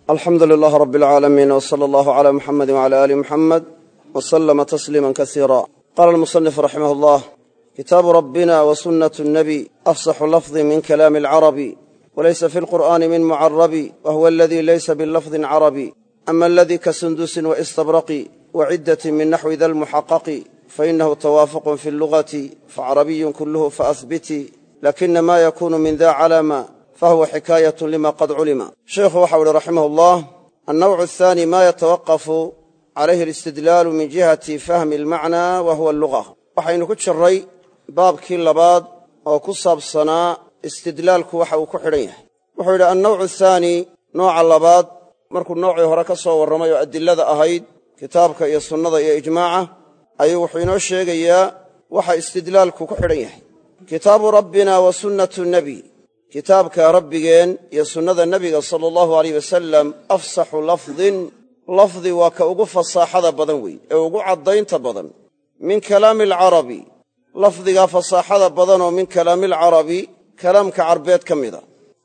alxamdu lilaah rab اlcaalamiin wsala allahu cla muxamedi wcala ali muxamed wslama tasliima kasiira qaala almusanif raximah اllah kitaabu rabbina wasunaة الnabi afsaxu lafdi min kalaami اlcarabi walaysa fi lqur'ani min mucarabi wahuwa aladi laysa bilafdi carabi ama aladi kasundusin waistabraqi wacidati min naxwi da lmuxaqaqi fainahu tawaafuq fi اllugati facarabiyu kuluhu faahbiti lakina ma yakunu min da calama fahuwa xikaayat lima qad culima sheikhu waxau ihi raximah اllah annawcu ahaani ma yatawaqafu calayhi alistidlaalu min jihati fahmi almacna wa huwa alluga waxaynu ku jiray baabkii labaad oo ku saabsanaa istidlaalku waxa uu ku xidhan yahay wuxuu yidhi annawcu ahaani nooca labaad markuu noocii hore ka soo warramay oo adilada ahayd kitaabka iyo sunnada iyo ijmaaca ayuu wuxuu inoo sheegayaa waxa istidlaalku ku xidhan yahay kitaabu rabbina wa sunnatu nebi kitaabka rabbigeen iyo sunnada nebiga sala allahu alayh wasalam afsaxu lafdi waa ka ugu fasaaxada badan wey ee ugu caddaynta badan min kalaami alcarabi lafdigaa fasaaxada badanoo min kalaami alcarabi kalaamka carbeed ka mida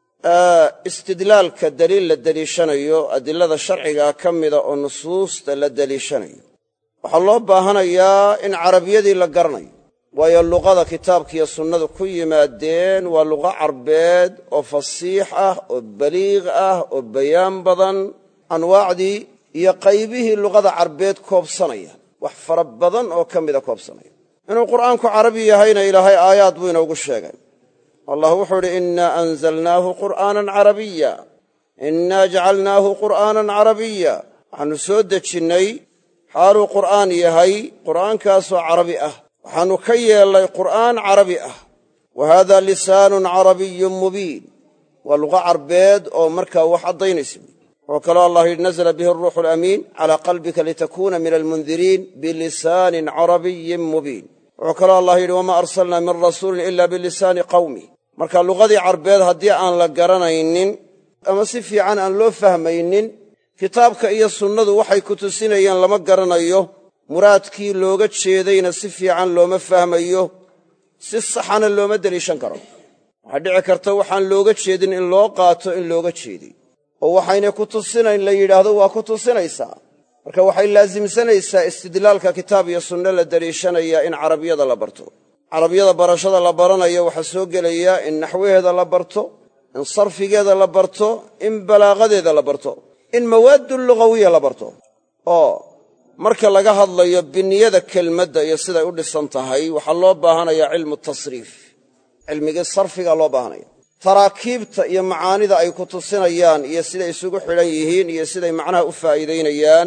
istidlaalka deliil la deliishanayo adilada sharcigaa ka mida oo nusuusta la deliishanayo waxaa loo baahanayaa in carabiyadii la garanayo waayo luqada kitaabkiiyo sunnadu ku yimaadeen waa luqo carbeed oo fasiix ah oo baliiq ah oo bayaan badan anwaacdii iyo qaybihii luqada carbeed koobsanaya wax fara badan oo ka mida koobsanaya inuu qur'aanku carabi yahayna ilaahay aayaad buu inoogu sheegay allah wuxuu idhi innaa anzalnaahu qur'aanan carabiya innaa jacalnaahu qur'aanan carabiya waxaannu soo dejinnay xaaluu qur'aan yahay qur'aankaasoo carabi ah waxaannu ka yeellay qur'aan carabi ah wa haada lisaanun carabiyun mubiin waa luqa carbeed oo markaa wax caddaynaysa wuxuu kaloo allah yidhi nazla bihi aruuxu alamiin calaa qalbika litakuuna min almundiriin bilisaanin carabiyin mubiin wuxuu kaloo allah yidhi wamaa arsalnaa min rasuulin ila bilisaani qawmi marka luqadii carbeed haddii aan la garanaynin ama si fiican aan loo fahmaynin kitaabka iyo sunnadu waxay ku tusinayaan lama garanayo muraadkii looga jeedayna si fiican looma fahmayo si saxana looma deliishan karo waxaa dhici karta waxaan looga jeedin in loo qaato in looga jeeday oo waxaynay ku tusinayn la yidhaahdo waa ku tusinaysaa marka waxay laasimsanaysaa istidlaalka kitaab iyo sunno la deliishanayaa in carabiyada la barto carabiyada barashada la baranayo waxaa soo gelaya in naxwaheeda la barto in sarfigeeda la barto in balaaqadeeda la barto in mawaaddu lugawiya la barto oo marka laga hadlayo biniyada kelmadda iyo siday u dhisan tahay waxaa loo baahanayaa cilmu tasriif cilmigii sarfiga loo baahanaya taraakiibta iyo macaanida ay ku tusinayaan iyo siday isugu xidhan yihiin iyo siday macnaha u faa'iidaynayaan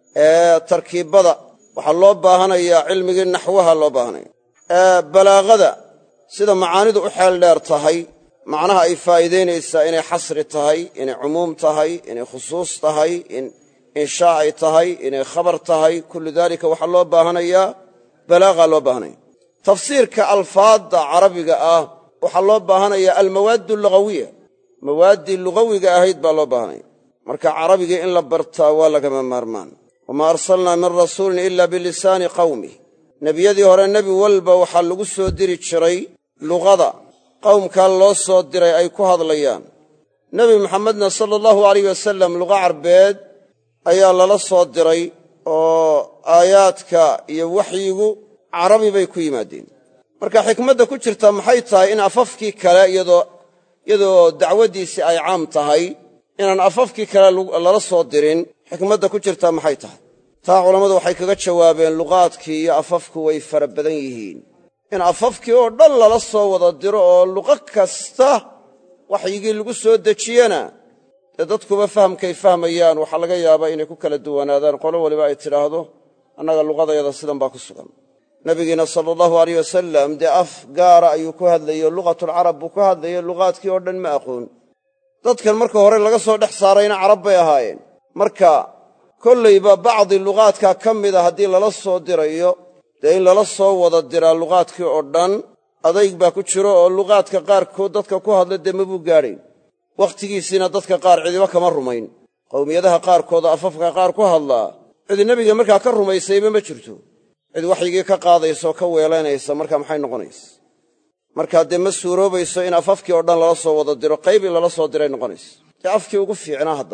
tarkiibbada waxaa loo baahanayaa cilmigii naxwaha loo baahanaya balaaqada sida macaanidu u xeel dheer tahay macnaha ay faa'iidaynaysaa inay xasri tahay inay cumuum tahay inay khusuus tahay in inshaa ay tahay inay khabar tahay kullu daalika waxaa loo baahanayaa balaaqa loo baahanaya tafsiirka alfaadda carabiga ah waxaa loo baahanayaa almawaaddu lugawiya mawaaddii lugawiga ahayd baa loo baahanaya marka carabigii in la bartaa waa lagama maarmaan wamaa arsalnaa min rasuulin ila bilisaani qawmih nebiyadii hore nebi walba waxaa lagu soo diri jiray luqada qowmkaa loo soo diray ay ku hadlayaan nebi maxamedna sala allahu alayh wasalam luqa carbeed ayaa lala soo diray oo aayaadka iyo waxyigu carabi bay ku yimaadeen marka xikmadda ku jirta maxay tahay in afafkii kale iyadoo dacwaddiisii ay caam tahay inaan afafkii kale lala soo dirin xikmadda ku jirtaa maxay tahay taa culammadu waxay kaga jawaabeen luqaadkii iyo afafku way fara badan yihiin in afafkii oo dhan lala soo wada diro oo luqo kasta waxyigii lagu soo dejiyena dee dadkuba fahamkay fahmayaan waxaa laga yaabaa inay ku kala duwanaadaan qolo waliba ay tidhaahdo annaga luqadayada sidan baa ku sugan nabigiina sala allahu alayh wasalam dee af gaara ayuu ku hadlayey luqatulcarab buu ku hadlayey luqaadkii oo dhan ma aqoon dadkan marka hore laga soo dhex saarayna carab bay ahaayeen marka kollayba bacdi luqaadkaa ka mida haddii lala soo dirayo dee in lala soo wada diraa luqaadkii oo dhan adayg baa ku jiro oo luqaadka qaarkood dadka ku hadla dee mabuu gaadhayn wakhtigiisiina dadka qaar cidiba kama rumayn qowmiyadaha qaarkooda afafka qaar ku hadlaa cidi nebiga markaa ka rumaysayba ma jirto cid waxyigii ka qaadaysa oo ka weelaynaysa markaa maxay noqonaysa markaa dee ma suuroobayso in afafkii oo dhan lala soo wada diro qayb in lala soo diray noqonaysa dee afkii ugu fiicnaa haddaba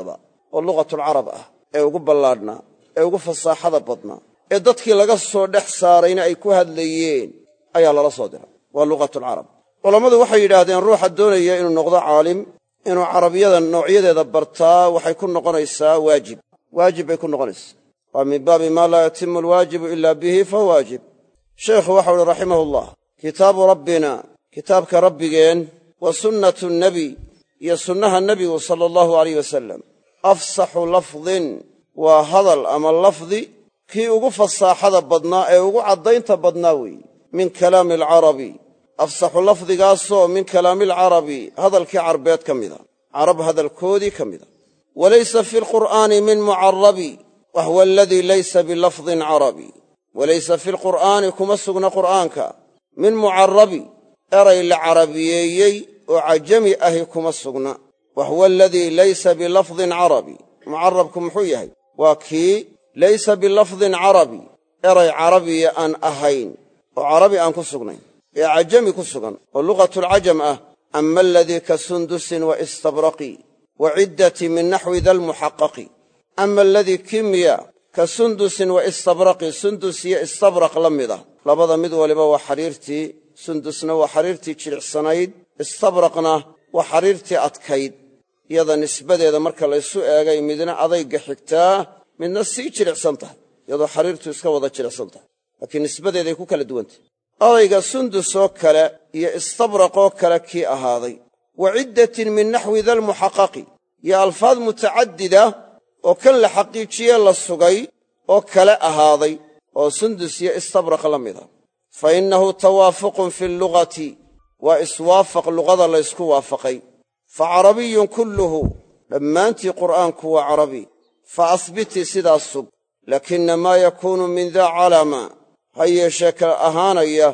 oo luqatulcarab ah ee ugu ballaadhnaa ee ugu fasaaxada badnaa ee dadkii laga soo dhex saarayna ay ku hadlayeen ayaa lala soo diray waa luqatulcarab culammadu waxay yidhaahdeen ruuxa doonaya inuu noqdo caalim inuu carabiyada noocyadeeda bartaa waxay ku noqonaysaa waajib bay ku noqonaysaa waa min baabi maa laa yatimu alwaajibu ila bihi fahuwa waajib sheekhu waxau uhi raximahullah kitaabu rabbina kitaabka rabbigeen wa sunnatu nebiy iyo sunnaha nebigu sala allahu alayh wasalam afsaxu lafdin waa hadal ama lafdi kii ugu fasaaxada badnaa ee ugu caddaynta badnaa weeye min kalaami alcarabi afsaxu lafdigaasoo min kalaami alcarabi hadalkii carbeed ka mida carab hadalkoodii ka mida walaysa fi lqur'aani min mucarabi wahuwa aladii laysa bilafdin carabi walaysa fi lqur'aani kuma sugna qur'aanka min mucarabi eray la carabiyeeyey oo cajami ahi kuma sugna wahuwa aladii laysa bilafdin carabi mucarabku muxuu yahay waa kii laysa bilafdin carabi eray carabiya aan ahayn oo carabi aan ku sugnayn ee cajami ku sugan oo luqatulcajam ah ama aladii ka sundusin wa istabraqi wa ciddati min naxwi dalmuxaqaqi ama aladii kimiya ka sundusin wa istabraqi sundus iyo istabraq la mid ah labada mid waliba waa xariirtii sundusna waa xariirtii jilicsanayd istabraqna waa xariirtii adkayd iyada nisbadeeda marka laysu eegay midna adayga xigtaa midna sii jilicsan tahay iyadoo xariirtu iska wada jilicsan tahay laakiin nisbadeeday ku kala duwantahy adayga sundus oo kale iyo istabraqoo kale kii ahaaday wa ciddatin min naxwi dalmuxaqaqi iyo alfaad mutacadida oo kan la xaqiijiye la sugay oo kale ahaaday oo sundus iyo istabraq la mida fa innahu tawaafuqun fi allugati waa iswaafaq luqada laysku waafaqay fa carabiyun kulluhu dhammaantii qur'aanku waa carabi fa asbitii sidaas sug laakina maa yakuunu min daa calama ha yeeshee kala ahaanaya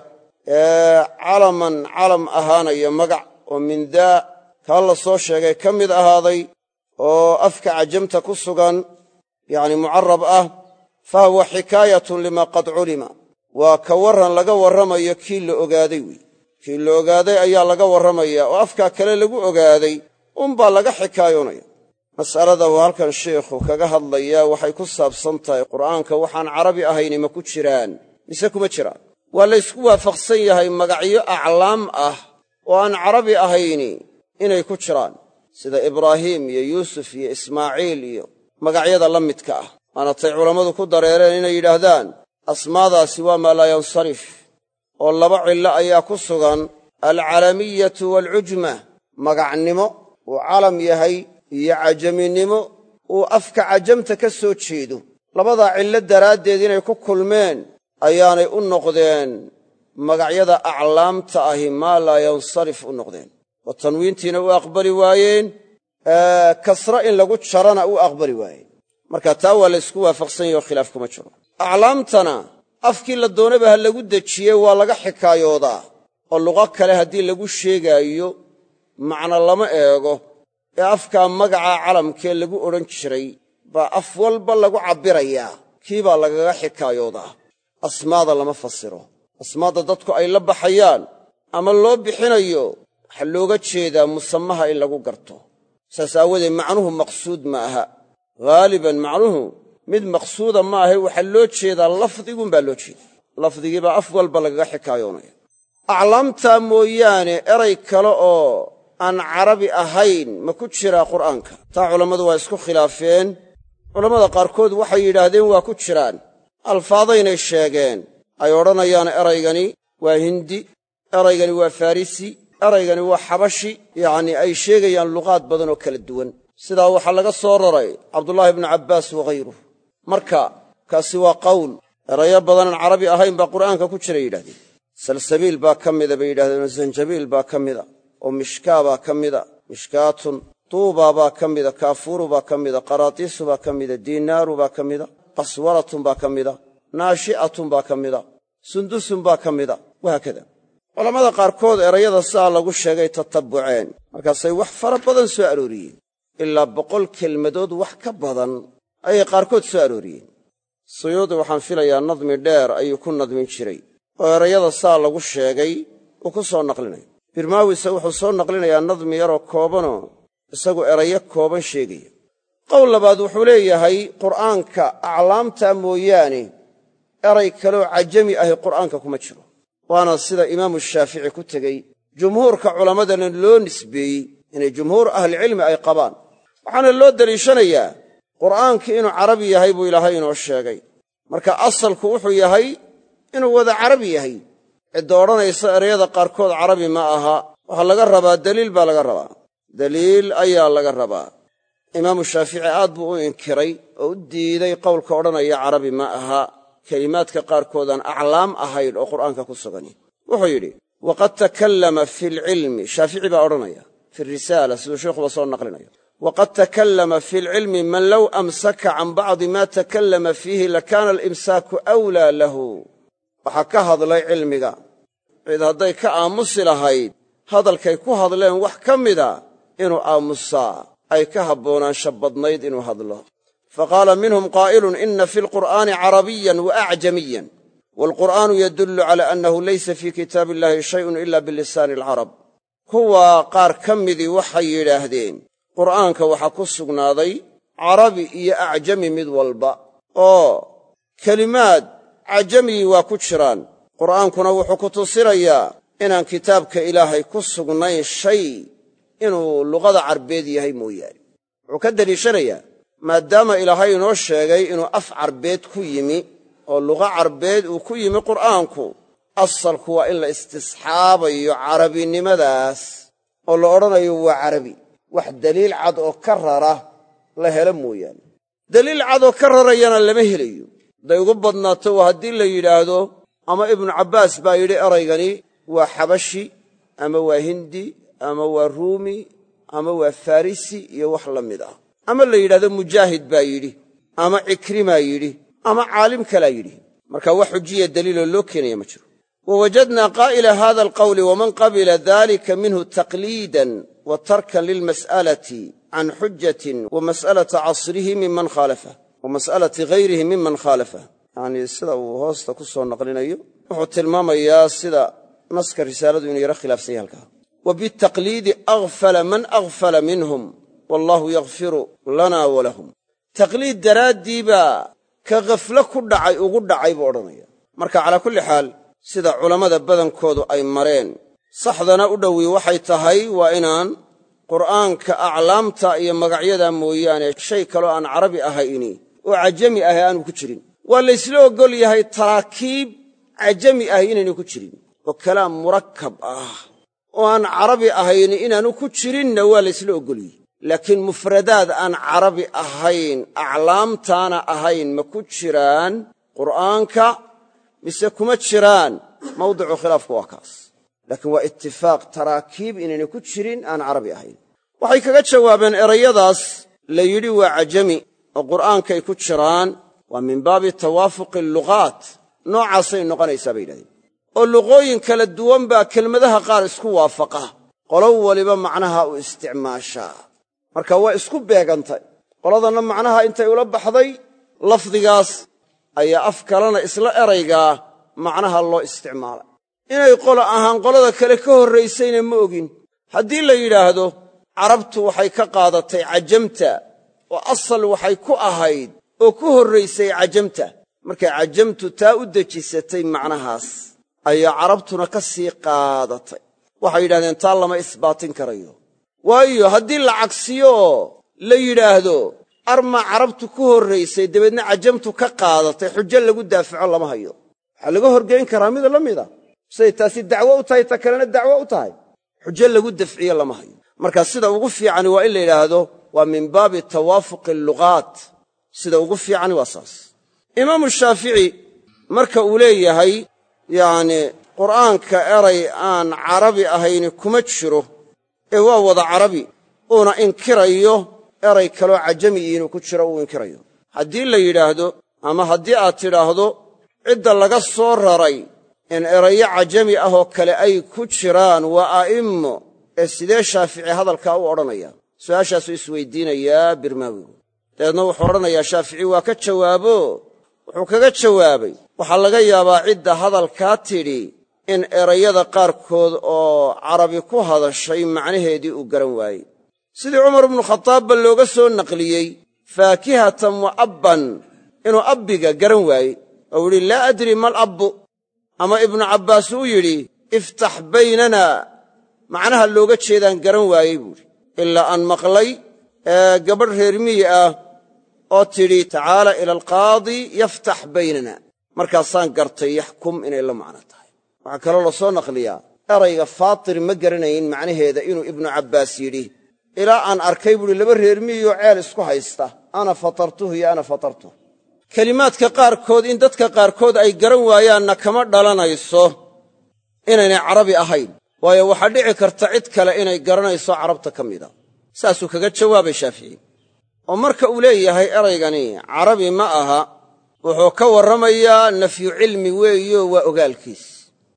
calaman calam ahaanaya magac oo min daa kaa la soo sheegay ka mid ahaaday oo afka cajamta ku sugan yacni mucarab ah fa huwa xikaayatun limaa qad culima waa ka warran laga warramayo kii la ogaaday wey kii la ogaaday ayaa laga warramaya oo afkaa kale lagu ogaaday unbaa laga xikaayoonaya mas'alada uu halkan sheikhu kaga hadlayaa waxay ku saabsan tahay qur'aanka waxaan carabi ahayni ma ku jiraan mise kuma jiraan waa laysku waafaqsan yahay magacyo aclaam ah oo aan carabi ahayni inay ku jiraan sida ibraahiim iyo yuusuf iyo ismaaciil iyo magacyada la midka ah waana tay culammadu ku dareereen inay yidhaahdaan asmaadaasi waa maa laa yansarif oo laba cillo ayaa ku sugan alcalamiyatu waalcujma magacnimo uu calam yahay iyo cajaminimo uu afka cajamta ka soo jeedo labadaa cillo daraaddeed inay ku kulmeen ayaanay u noqdeen magacyada aclaamta ahi maa laa yansarif u noqdeen oo tanwiintiina u aqbali waayeen kasra in lagu jarana u aqbali waayeen marka taa waa laysku waafaqsan yahe oo khilaaf kuma jiro aclaamtana afkii la doonaba ha lagu dejiye waa laga xikaayoodaa oo luqo kale haddii lagu sheegaayo macna lama eego ee afkaa magaca calamkee lagu odhan jiray baa af walba lagu cabbirayaa kii baa lagaga xikaayoodaa asmaada lama fasiro asmaadda dadku ay la baxayaan ama loo bixinayo waxaa looga jeedaa musamaha in lagu garto saas aawadeed macnuhu maqsuud ma aha haaliban macnuhu mid maqsuuda ma ahe waxaa loo jeedaa lafdiguunbaa loo jeeda lafdigiibaa af walba lagaga xikaayoonaya aclaamtaa mooyaane eray kale oo aan carabi ahayn ma ku jiraa qur'aanka taa culammadu waa isku khilaafeen culammada qaarkood waxay yidhaahdeen waa ku jiraan alfaadaynay sheegeen ay odhanayaan eraygani waa hindi eraygani waa farrisi eraygani waa xabashi yacnii ay sheegayaan luqaad badan oo kala duwan sidaa waxaa laga soo raray cabdullaahi ibnu cabbaas waghayruh marka kaasi waa qawl erayo badanaan carabi ahayn baa qur'aanka ku jira yidhahdeen salsabiil baa ka mida bay yidhahdeenoo zanjabiil baa ka mida oo mishkaa baa ka mida mishkaatun tuubaa baa ka mida kaafuuru baa ka mida qaraatiisu baa ka mida diinaaru baa ka mida qaswaratun baa ka mida naashi'atun baa ka mida sundusun baa ka mida wahaakada culammada qaarkood erayada sidaa lagu sheegay tatabbuceen markaasay wax fara badan soo arooriyeen ilaa 100 kelmadood wax ka badan ayay qaarkood soo arooriyeen suyuudi waxaan filayaa nadmi dheer ayuu ku nadmin jiray oo erayada sidaa lagu sheegay uu ku soo naqlinayo birmaawise wuxuu soo naqlinayaa nadmi yaroo koobanoo isagu erayo kooban sheegaya qowl labaad wuxuu leeyahay qur'aanka aclaamta mooyaane eray kaloo cajami ahi qur'aanka kuma jiro, waana sida imaamu shaafici ku tegey, jumhuurka culammadana loo nisbeeyey inay jumhuur ahlicilmi ay qabaan. waxaana loo deliishanayaa qur'aankii inuu carabi yahay buu ilaahay inoo sheegay, marka asalku wuxuu yahay inuu wada carabi yahay. cidda odhanaysa erayada qaarkood carabi ma aha, waxaa laga rabaa daliil baa laga rabaa, daliil ayaa laga rabaa. imaamu shaafici aad buu u inkiray oo u diiday qowlka odhanaya carabi ma aha, kelimaadka qaarkoodaan aclaam ahayn oo qur'aanka ku sugan. wuxuu yidhi waqad takallama fi lcilmi, shaafici baa odhanaya fi risaala siduu sheikhuba soo naqlinayo, waqad takallama fi lcilmi man low amsaka can bacdi ma takallama fiihi lakaana alimsaaku awlaa lahu. waxaa ka hadlay cilmiga cid hadday ka aamusi lahayd hadalkay ku hadleen wax ka mida inuu aamusaa ay ka haboonaansha badnayd inuu hadlo. faqaala minhum qaa'ilun ina fi lqur'aani carabiyan wa acjamiyan, waalqur'aanu yadullu cala annahu laysa fii kitaabi illahi shay'un ila bilisaani alcarab. kuwa qaar ka midii waxay yidhaahdeen qur'aanka waxaa ku sugnaaday carabi iyo acjami mid walba, oo kelimaad cajamii waa ku jiraan. qur'aankuna wuxuu ku tusinayaa inaan kitaabka ilaahay ku sugnayn shay inuu luqada carbeed yahay mooyaane. wuxuu ka deliishanayaa maadaama ilaahay inoo sheegay inuu af carbeed ku yimi oo luqa carbeed uu ku yimi qur'aanku, asalku waa in la istisxaabayo carabinimadaas oo la odhanayo waa carabi, wax daliil cad oo ka rara la helo mooyaane. daliil cad oo ka rarayana lama helayo. hadday ugu badnaato waa haddii la yidhaahdo ama ibnu cabbaas baa yidhi eraygani waa xabashi ama waa hindi ama waa ruumi ama waa farisi iyo wax la mid ah, ama la yidhahdo mujaahid baa yidhi ama cikrimaa yidhi ama caalim kalaa yidhi. marka wax xujiya daliiloo loo keenaya ma jiro. wawajadnaa qaa'ila hada alqawli waman qabila dalika minhu taqliidan wa tarkan lilmas'alati can xujatin wa mas'alata casrihi miman khaalafah wa mas'alati hayrihi miman khaalafah. yacnii sida uu hoosta ku soo naqlinayo wuxuu tilmaamayaa sida naska risaaladu inuu yaro khilaafsan yahay halkaa. wa bitaqliidi aghfala man aghfala minhum wallahu yaghfiru lana walahum. taqliid daraaddii baa ka khaflo ku dhacay ugu dhacay buu odhanaya. marka calaa kulli xaal sida culammada badankoodu ay mareen saxdana u dhowi waxay tahay waa inaan qur'aanka aclaamta iyo magacyada mooyaane shay kaloo aan carabi ahayni oo cajami ahi aanu ku jirin. waa laysla oggol yahay taraakiib cajami ahi inaynu ku jirin oo kalaam murakkab ah oo aan carabi ahayni inaanu ku jirinna waa laysla oggolyahy. laakiin mufradaad aan carabi ahayn aclaamtaana ahayn ma ku jiraan qur'aanka mise kuma jiraan? mawdicu khilaafku waa kaas. laakiin waa itifaaq taraakiib inaynay ku jirin aan carabi ahayn. waxay kaga jawaabeen erayadaas la yidhi waa cajami oo qur'aankay ku jiraan waa min baabi tawaafuqi alluqaat. noocaasay noqonaysaa bay yidhahdeen oo luqooyin kala duwan baa kelmadaha qaar isku waafaqa, qolo waliba macnaha u isticmaashaa. marka waa isku beegantay. qoladanna macnaha intay ula baxday lafdigaas ayaa af kalena isla eraygaa macnaha loo isticmaalay. inay qolo ahaan qolada kale ka horraysayna ma ogin. haddii la yidhaahdo carabtu waxay ka qaadatay cajamta oo asal waxay ku ahayd oo ku horraysay cajamta, markay cajamtu taa u dejisatay macnahaas ayaa carabtuna ka sii qaadatay. waxay yidhahdeen taa lama isbaatin karayo. waayo haddii la cagsiyo oo la yidhaahdo armaa carabtu ku horraysay dabeedna cajamtu ka qaadatay, xujo lagu daafaco lama hayo. waxaa laga horgeyn karaa mid la mida siday taasi dacwo u tahay ta kalena dacwo u tahay, xujo lagu dafciyo lama hayo. marka sida ugu fiicani waa in la yidhaahdo waa min baabi tawaafuqi alluqaat. sida ugu fiicani waa saas. imaamu shaafici marka uu leeyahay yacnii qur'aanka eray aan carabi ahayni kuma jiro ee waa wada carabi, uuna inkirayo eray kaloo cajami inuu ku jiro uu inkirayo. haddii la yidhaahdo ama haddii aad tidhaahdo cidda laga soo raray in erayo cajami ah oo kale ay ku jiraan waa a'immo, ee sidee shaafici hadalkaa u odhanaya? su'aashaasuu isweydiinayaa birmaawigu. dabeedna wuxuu odhanayaa shaafici waa ka jawaabo wuxuu kaga jawaabay waxaa laga yaabaa cidda hadalkaa tidhi in erayada qaarkood oo carabi ku hadashay macnaheedii uu garan waayey. sidii cumar ibnu khataabba looga soo naqliyey faakihatan wa abban inuu abbiga garan waayey oo yidhi laa adri mal abbu, ama ibnu cabbaas uu yidhi iftax baynana macnaha looga jeedaan garan waayey buuhi, ilaa aan maqlay gabadh reer miyi ah oo tidhi tacaala ila alqaadi yaftax baynana, markaasaan gartay yaxkum inay la macno tahay. waxaa kaloo la soo naqliyaa erayga faatir ma garanayn macnaheeda inuu ibnu cabbaas yidhi ilaa aan arkay buuhi laba reer miyiyoo ceel isku haysta, ana fatartuhu iyo ana fatartuh. kelimaadka qaarkood in dadka qaarkood ay garan waayaanna kama dhalanayso inaynay carabi ahayn, waayo waxaa dhici karta cid kale inay garanayso carabta ka mida. saasuu kaga jawaabay shaafici. oo marka uu leeyahay eraygani carabi ma aha, wuxuu ka warramayaa nafyu cilmi weeyo waa ogaalkiis.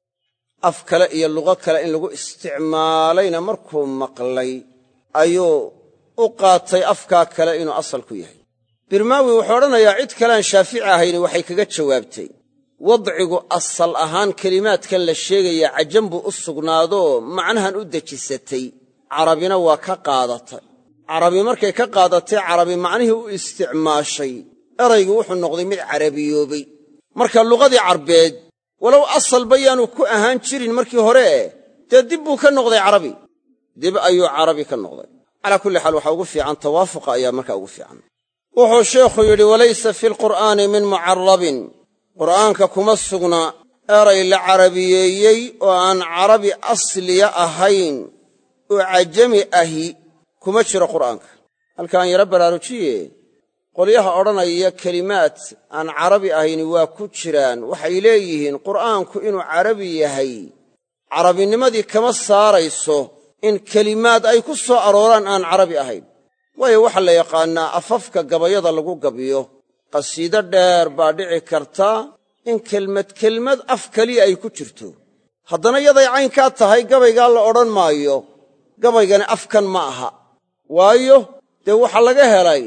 af kale iyo luqo kale in lagu isticmaalayna markuu maqlay ayuu u qaatay afkaa kale inuu asal ku yahay. birmaawi wuxuu odhanayaa cid kalean shaafici ahayni waxay kaga jawaabtay wadcigu asal ahaan kelimaadkan la sheegayaa cajam buu u sugnaadoo macnahan u dejisatay, carabina waa ka qaadatay. carabi markay ka qaadatay carabi macnihii u isticmaashay, eraygu wuxuu noqday mid carabiyoobay. marka luqadii carbeed walow asalba yaanu ku ahaan jirin markii hore, dee dib buu ka noqday carabi, dib ayuu carabi ka noqday. calaa kulli xaal waxaa ugu fiican tawaafuqa ayaa markaa ugu fiican. wuxuu sheekhu yidhi walaysa fi lqur'aani min mucarabin, qur'aanka kuma sugna eray la carabiyeeyey oo aan carabi asliya ahayn oo cajami ahi kuma jiro qur'aanka. halkaan yaro baraarujiye, qolyaha odhanaya kelimaad aan carabi ahayni waa ku jiraan waxay leeyihiin qur'aanku inuu carabi yahay carabinimadii kama saarayso in kelimaad ay ku soo arooraan aan carabi ahayn. waayo waxaa la yaqaannaa afafka gabayada lagu gabiyo, qasiido dheer baa dhici karta in kelmad af keliya ay ku jirto, haddana yaday caynkaa tahay gabaygaa la odhan maayo gabaygani afkan ma aha, waayo dee waxaa laga helay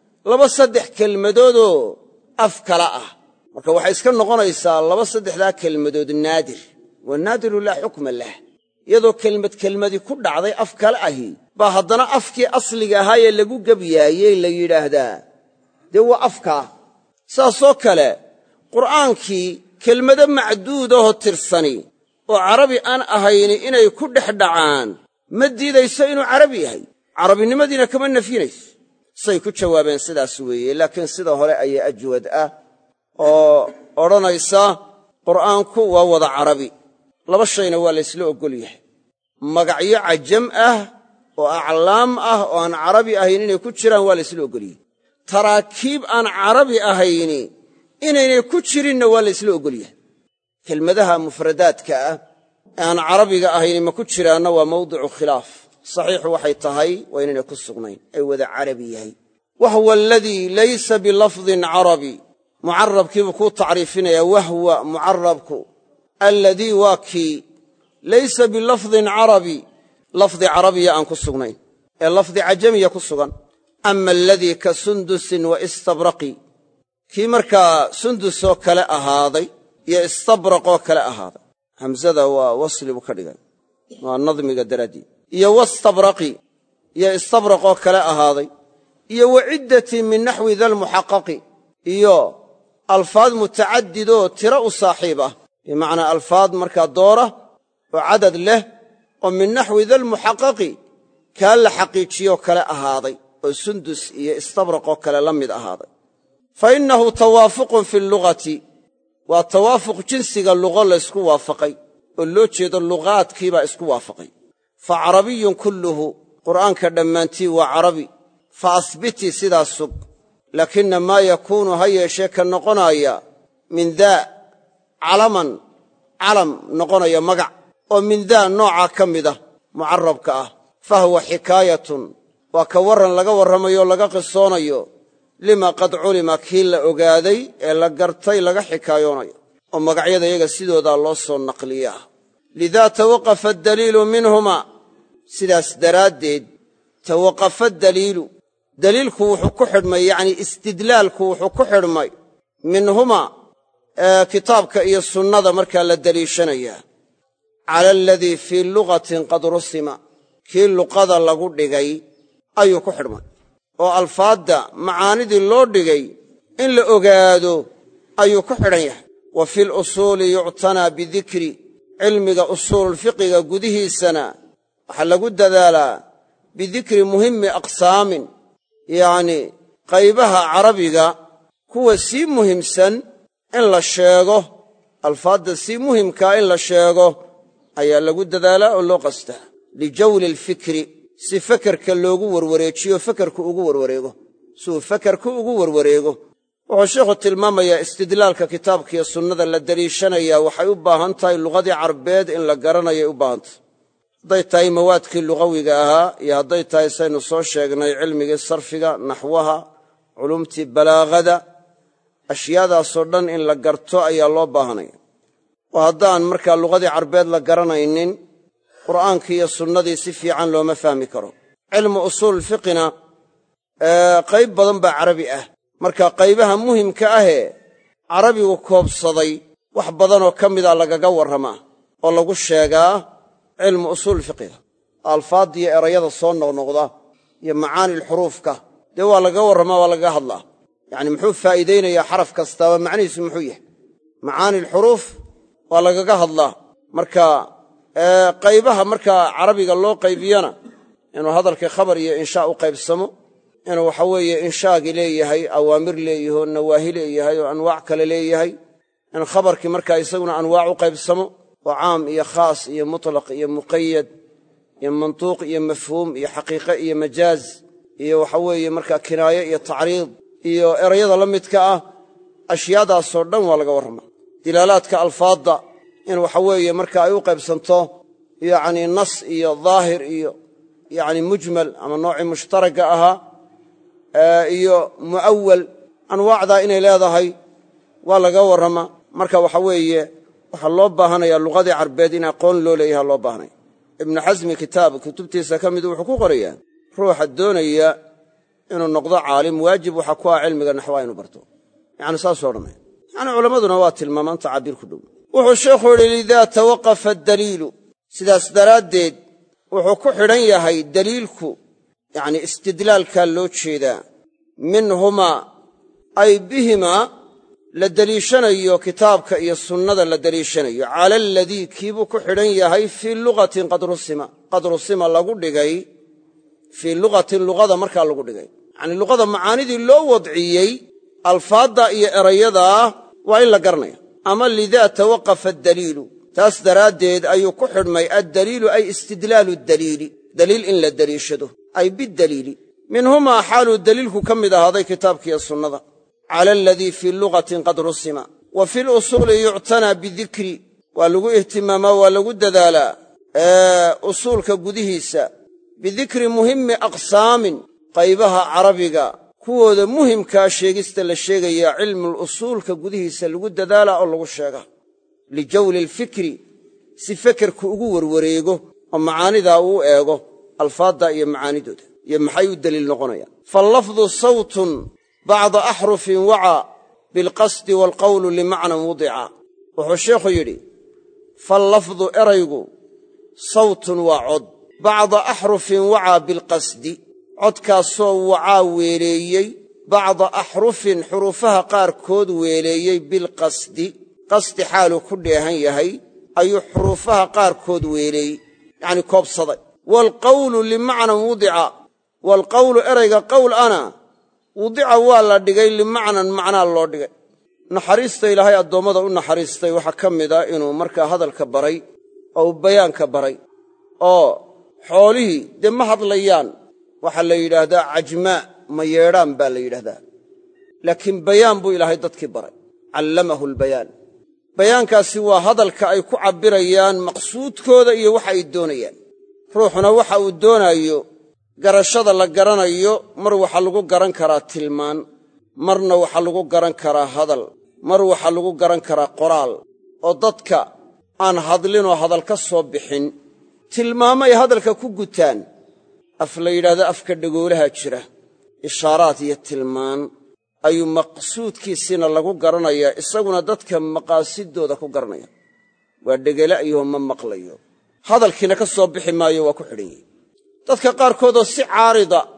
2-3 kelmadoodoo af kala ah. marka waxay iska noqonaysaa 2-3daa kelmadood naadir, waa naadiru laa xukma lah. iyadoo kelmadii ku dhacday af kale ahi baa haddana afkii asliga ahaayee lagu gebyaayey la yidhaahdaa dee waa afkaa. saasoo kale qur'aankii kelmado macduudahoo tirsani oo carabi aan ahayni inay ku dhex dhacaan ma diidayso inuu carabi yahay, carabinimadiina kama nafyinayso. say ku jawaabeen sidaas weeye, laakiin sida hore ayaa ajwad ah oo odhanaysa qur'aanku waa wada carabi. 2 shayna waa la ysla oggol yahay, magacyo cajam ah oo aclaam ah oo aan carabi ahayn inay ku jiraan waa la ysla oggol yahay. taraakiib aan carabi ahayni inaynay ku jirinna waa la ysla oggol yahay. kelmadaha mufradaadka ah ee aan carabiga ahayni ma ku jiraanna waa mawdicu khilaaf. saxiixu waxay tahay waa inaynay ku sugnayn, ay wada carabi yahay. wahwa aladii laysa bilafdin carabi, mucarabkiibuu kuu tacriifinayaa. wahwa mucarabku alladii waa kii laysa bilafdin carabi, lafdi carabiya aan ku sugnayn ee lafdi cajamiya ku sugan. ama aladii ka sundusin wa istabraqi, kii markaa sundusoo kale ahaaday iyo istabraqoo kale ahaaday. hamsada waa wasli buu ka dhigay, waa nadmiga daraaddiid. iyo wastabraqi iyo istabraqoo kale ahaaday, iyo wa ciddatin min naxwi dalmuxaqaqi, iyo alfaad mutacadidoo tiro u saaxiib ah, bimacnaa alfaad markaa doora oo cadad leh oo min naxwi dalmuxaqaqi kaa la xaqiijiyoo kale ahaaday, oo sundus iyo istabraqoo kale la mid ahaaday. fa innahu tawaafuqun fi allugati, waa tawaafuq jinsiga luqo laysku waafaqay oo loo jeedo luqaadkiibaa isku waafaqay. fa carabiyun kulluhu, qur'aanka dhammaantii waa carabi. fa asbitii sidaa sug, laakina maa yakuunu ha yeeshee ka noqonaya min daa calaman, calam noqonaya magac oo min daa noocaa ka mida mucarabka ah. fa huwa xikaayatun, waa ka warran laga warramayo laga qisoonayo lima qad culima, kii la ogaaday ee la gartay laga xikaayoonayo, oo magacyada iyaga sidoodaa loo soo naqliyaa. lidaa tawaqafa addaliilu minhuma, sidaas daraaddeed tawaqafa daliilu, daliilku wuxuu ku xidhmay, yacnii istidlaalku wuxuu ku xidhmay minhuma kitaabka iyo sunnada markaa la deliishanayaa, cala aladii fii lugatin qad rusima, kii luqada lagu dhigay ayuu ku xidhmay oo alfaadda macaanidii loo dhigay in la ogaado ayuu ku xidhan yahay. wa fil usuuli yuctanaa bidikri, cilmiga usuululfiqiga gudihiisana waxaa lagu dadaalaa bidikri muhimmi aqsaamin, yacnii qaybaha carabiga kuwa sii muhimsan in la sheego, alfaadda sii muhimkaa in la sheego ayaa lagu dadaalaa oo loo qastaa. lijawli alfikri, si fekerka loogu warwareejiyo, fekerku ugu warwareego, siuu fekerku ugu warwareego. wuxuu sheikhu tilmaamayaa istidlaalka kitaabkiiyo sunnada la deliishanayaa waxay u baahan tahay luqadii carbeed in la garanayay u baahan tahay, hadday tahay mawaadkii lugawiga ahaa iyo hadday tahay saynu soo sheegnay cilmigii sarfiga, naxwaha, culumtii balaagada, ashyaadaasoo dhan in la garto ayaa loo baahanaya. oo haddaan markaa luqadii carbeed la garanaynin, qur'aankii iyo sunnadii si fiican looma fahmi karo. cilmu usuulfiqina qayb badan baa carabi ah, marka qaybaha muhimka ahee carabigu koobsaday wax badanoo ka mida lagaga warramaa oo lagu sheegaa cilmu usuulfiqiga. alfaaddiiyo erayada soo noqnoqda iyo macaanilxuruufka dee waa lagaga warramaa, waa lagaga hadlaa. yacni muxuu faa'iidaynayaa xaraf kastaaba macnihiisu muxuu yahay. macaanilxuruuf waa lagaga hadlaa. marka qaybaha markaa carabiga loo qaybiyana inuu hadalkii khabar iyo inshaa u qaybsamo, inuu waxa weeye inshaagii leeyahay awaamir leeyaho nawaahi leeyahay oo anwaac kale leeyahay, in khabarkii markaa isaguna anwaac u qaybsamo oo caam iyo khaas iyo mutlaq iyo muqayad iyo mantuuq iyo mafhuum iyo xaqiiqe iyo majaaz iyo waxa weeye markaa kinaaye iyo tacriid iyo erayada la midka ah. ashyaadaasoo dhan waa laga warramaa. dilaalaadka alfaadda in waxa weeye marka ay u qaybsanto yacni nas iyo daahir iyo yacni mujmal ama noocii mushtaragga ahaa iyo mu'awal, anwaacdaa inay leedahay waa laga warramaa. marka waxa weeye waxaa loo baahanayaa luqadii carbeed in aqoon loo leeyaha loo baahanaya. ibnu xasmi kitaab kutubtiisa ka midu wuxuu ku qorayaa ruuxa doonaya inuu noqdo caalim waajib waxa ku ah cilmiga naxwaha inuu barto. yacni saasoo dhamay yacni culammaduna waa tilmaamaan tacaabiir ku dhow. wuxuu sheekhu yidhi lidaa tawaqafa addaliilu, sidaas daraaddeed wuxuu ku xidhan yahay daliilku, yacni istidlaalkaa loo jeedaa, minhumaa ay bihimaa la deliishanayo kitaabka iyo sunnada la deliishanayo, cala aladii kiibuu ku xidhan yahay fii lugatin qad rusima lagu dhigay, fii lugatin luqada markaa lagu dhigay, yacni luqada macaanidii loo wadciyey alfaadda iyo erayadaa waa in la garanaya. ama lidaa tawaqafa addaliilu, taas daraaddeed ayuu ku xidhmay addaliilu ay istidlaalu daliili, daliil in la deliishado, ay bidaliili. minhumaa xaaluu daliilku ka mid ahaaday kitaabkiiyo sunnada, cala aladii fii lugatin qad rusima. wa fi lusuuli yuctanaa bidikri, waa lagu ihtimaamaa, waa lagu dadaalaa usuulka gudihiisa bidikri muhimmi aqsaamin, qaybaha carabiga kuwooda muhimkaa sheegista la sheegayaa cilmulusuulka gudihiisa lagu dadaalaa oo lagu sheegaa. lijawli alfikri, si fekerku ugu warwareego oo macaanidaa uu eego alfaadda iyo macaanidooda iyo maxay u deliil noqonayaan. fallafdu sawtun bacda axrufin wacaa bilqasdi waalqawlu limacnan wudica. wuxuu sheekhu yidhi fallafdu eraygu sawtun waa cod, bacda axrufin wacaa bilqasdi, codkaasoo wacaa weeleeyey, bacda axrufin xuruufaha qaarkood weeleeyey bilqasdi, qasdi xaaluu ku dheehan yahay ayuu xuruufaha qaarkood weeleeyey, yacni koobsaday. waalqawlu limacnan wudica, waalqawlu erayga qowl ana wudica waa la dhigay limacnan macnaa loo dhigay. naxariista ilaahay addoommada u naxariistay waxaa ka mid a inuu markaa hadalka baray oo uu bayaanka baray, oo xoolihii dee ma hadlayaan, waxaa la yidhaahdaa cajmaa, ma yeedhaan baa la yidhahdaa, laakiin bayaan buu ilaahay dadkii baray, callamahu albayaan. bayaankaasi waa hadalka ay ku cabbirayaan maqsuudkooda iyo waxa ay doonayaan. ruuxuna waxa uu doonaayo garashada la garanayo, mar waxaa lagu garan karaa tilmaan, marna waxaa lagu garan karaa hadal, mar waxaa lagu garan karaa qoraal. oo dadka aan hadlinoo hadal ka soo bixin tilmaamo ay hadalka ku gutaan, af la yidhaahdo afka dhagoolaha jira, ishaaraad iyo tilmaan ayuu maqsuudkiisiina lagu garanayaa, isaguna dadka maqaasidooda ku garanaya. waa dhegelaayoo ma maqlayo, hadalkiina ka soo bixi maayo, waa ku xidhan yihi. dadka qaarkoodoo si caarida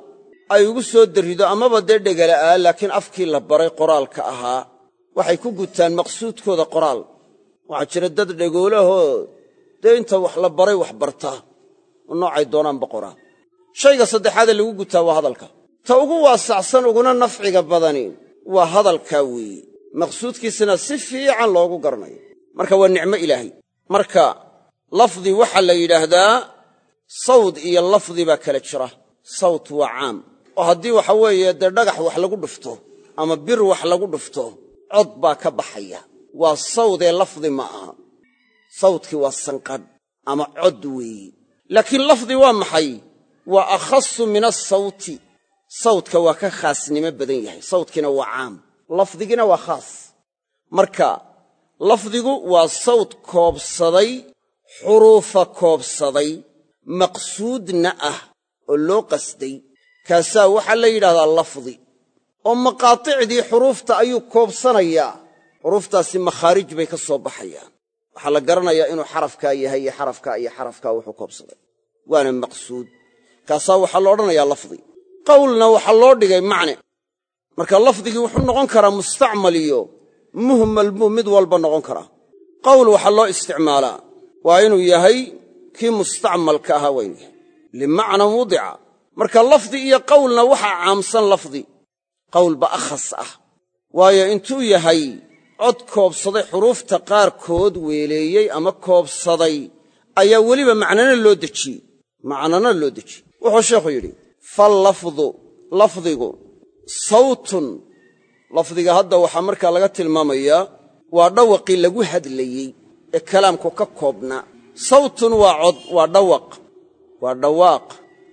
ay ugu soo darrido amaba dee dhegala'aa laakiin afkii la baray qoraalka ahaa waxay ku gutaan maqsuudkooda qoraal. waxaa jira dad dhegoolahoo dee inta wax la baray wax barta oo noocay doonaanba qoraa. shayga saddexaadee lagu gutaa waa hadalka. ta ugu waasacsan uguna nafciga badani waa hadalkaa weeye, maqsuudkiisana si fiican loogu garanayo. marka waa nicmo ilaahay. marka lafdi waxaa la yidhaahdaa sawd iyo lafdi baa kala jira. sawt waa caam oo haddii waxa weeye dee dhagax wax lagu dhufto ama bir wax lagu dhufto cod baa ka baxaya, waa sawdee lafdi ma aha. sawdkii waa sanqadh ama cod weeye. laakiin lafdi waa maxay? waa akhasu min asawti. sawdka waa ka khaasnimo badan yahay, sawdkiina waa caam, lafdigiina waa khaas. marka lafdigu waa sawd koobsaday, xuruufa koobsaday, maqsuudna ah oo loo qasday, kaasaa waxaa la yidhahdaa lafdi. oo maqaaticdii xuruufta ayuu koobsanayaa. xuruuftaasi makhaarij bay ka soo baxayaan. waxaa la garanayaa inuu xarafkaa yahay iyo xarafkaa iyo xarafkaa wuxuu koobsaday, waana maqsuud. kaasaa waxaa lo odhanayaa lafdi. qawlna waxaa loo dhigay macne. marka lafdigii wuxuu noqon karaa mustacmal iyo muhmal buu mid walba noqon karaa. qawl waxaa loo isticmaalaa waa inuu yahay kii mustacmalka ahaa waa inuu yahay limacnan wudica. marka lafdi iyo qawlna waxaa caamsan lafdi, qawlba akhas ah, waayo intuu yahay cod koobsaday xuruufta qaarkood weeleeyey ama koobsaday ayaa weliba macnana loo dejiyey. wuxuu sheekhu yidhi fallafdu lafdigu sawtun. lafdiga hadda waxaa markaa laga tilmaamayaa waa dhawaqii lagu hadlayey ee kalaamku ka koobnaa. sawtun waa cod, waa dhawaaq.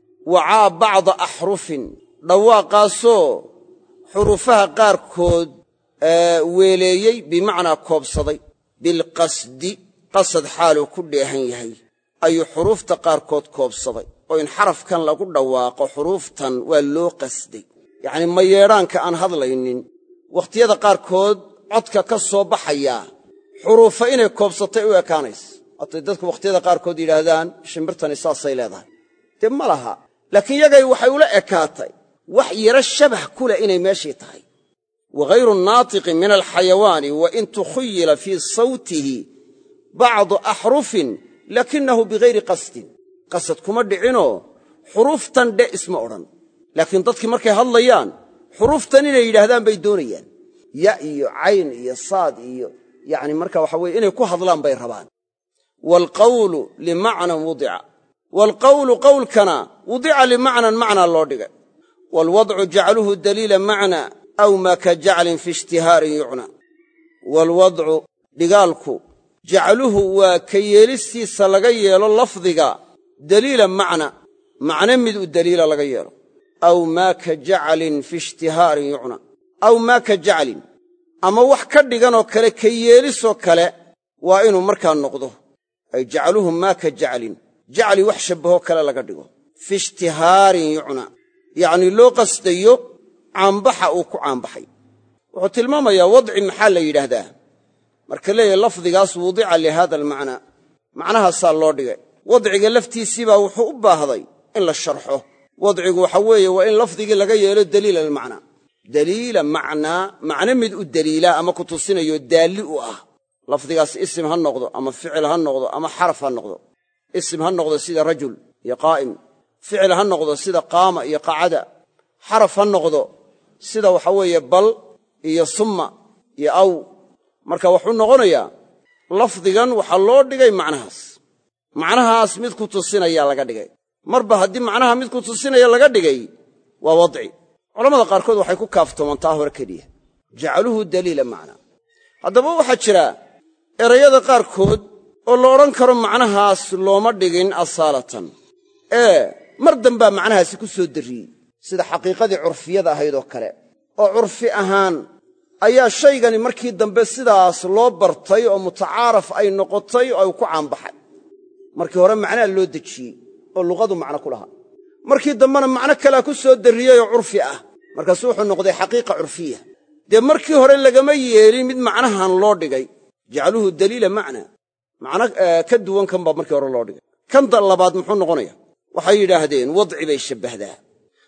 wacaa bacda axrufin, dhawaaqaasoo xuruufaha qaarkood weeleeyey bimacnaa koobsaday. bilqasdi, qasad xaaluu ku dheehan yahay ayuu xuruufta qaarkood koobsaday. oo in xarafkan lagu dhawaaqo xuruuftan waa loo qasday, yacnii mayeedhaanka aan hadlaynin wakhtiyada qaarkood codka ka soo baxayaa xuruufa inay koobsatay u ekaanaysa. haatay dadku wakhtiyada qaarkood yidhaahdaan shimbirtani saasay leedahay, dee ma laha. laakiin yagay waxay ula ekaatay wax yaro shabah ku leh inay meeshii tahay. wagayru naatiqi min alxayawaani wain tukhuyila fii sawtihi bacdu axrufin lakinahu bigayri qasdin. qasad kuma dhicinoo xuruuftan dhe isma odhan, laakiin dadkii markay hadlayaan xuruuftan inay yidhaahdaan bay doonayaan. ya iyo cayn iyo saad iyo yacni marka waxa weye inay ku hadlaan bay rabaan. waalqawlu limacnan wudica. waalqawlu qawlkana wudica limacnan macnaa loo dhigay. waalwadcu jacluhu daliila macna aw maa ka jaclin fi ishtihaarin yucna. waalwadcu dhigaalku jacluhu waa ka yeelistiisa laga yeelo lafdiga daliila macne mid u daliila laga yeelo. aw maa ka jaclin fi ishtihaarin yucna. aw maa ka jaclin ama wax ka dhiganoo kale ka yeelisoo kale waa inuu markaa noqdo. ay jacluhu maa ka jaclin, jacli wax shabbahoo kale laga dhigo. fi ishtihaarin yucna, yacnii loo qasdayo caambaxa uu ku caambaxay. wuxuu tilmaamayaa wadci maxaa la yidhaahdaa marka leeyahay lafdigaas wudica lihaada almacnaa, macnahaasaa loo dhigay. wadciga laftiisiibaa wuxuu u baahday in la sharxo. wadcigu waxa weeye waa in lafdigii laga yeelo daliila almacnaa. daliila macnaa, macno mid u daliilaa ama ku tusinayo daalli u ah. lafdigaas isim ha noqdo ama ficil ha noqdo ama xaraf ha noqdo. isim ha noqdo sida rajul iyo qaa'im, ficil ha noqdo sida qaama iyo qacada, xaraf ha noqdo sida waxa weeye bal iyo summa iyo aw. marka wuxuu noqonayaa lafdigan waxaa loo dhigay macnahaas mid ku tusinaya laga dhigay. marba haddii macnaha mid ku tusinaya laga dhigay waa wadci. culammada qaarkood waxay ku kaaftoomaan taa hore keliya, jacaluhu daliila macnaa. haddaba waxaa jira erayada qaarkood oo la odhan karo macnahaas looma dhigin asaalatan, mar dambaa macnahaasi ku soo darriyey, sida xaqiiqadii curfiyada ahayd oo kale. oo curfi ahaan ayaa shaygani markii dambe sidaas loo bartay oo mutacaaraf ay noqotay oo ay ku caanbaxay. markii hore macnaa loo dejiyey oo luqadu macno ku lahaa, markii dambena macno kalea ku soo darriyey oo curfi ah, markaasu wuxuu noqday xaqiiqa curfiya. dee markii hore lagama yeelin mid macnahan loo dhigay, jacluhu daliila macna, macno ka duwan kan baa markii hore loo dhigay. kan labaad muxuu noqonaya? waxay yidhaahdeen wadci bay shabbahdaa.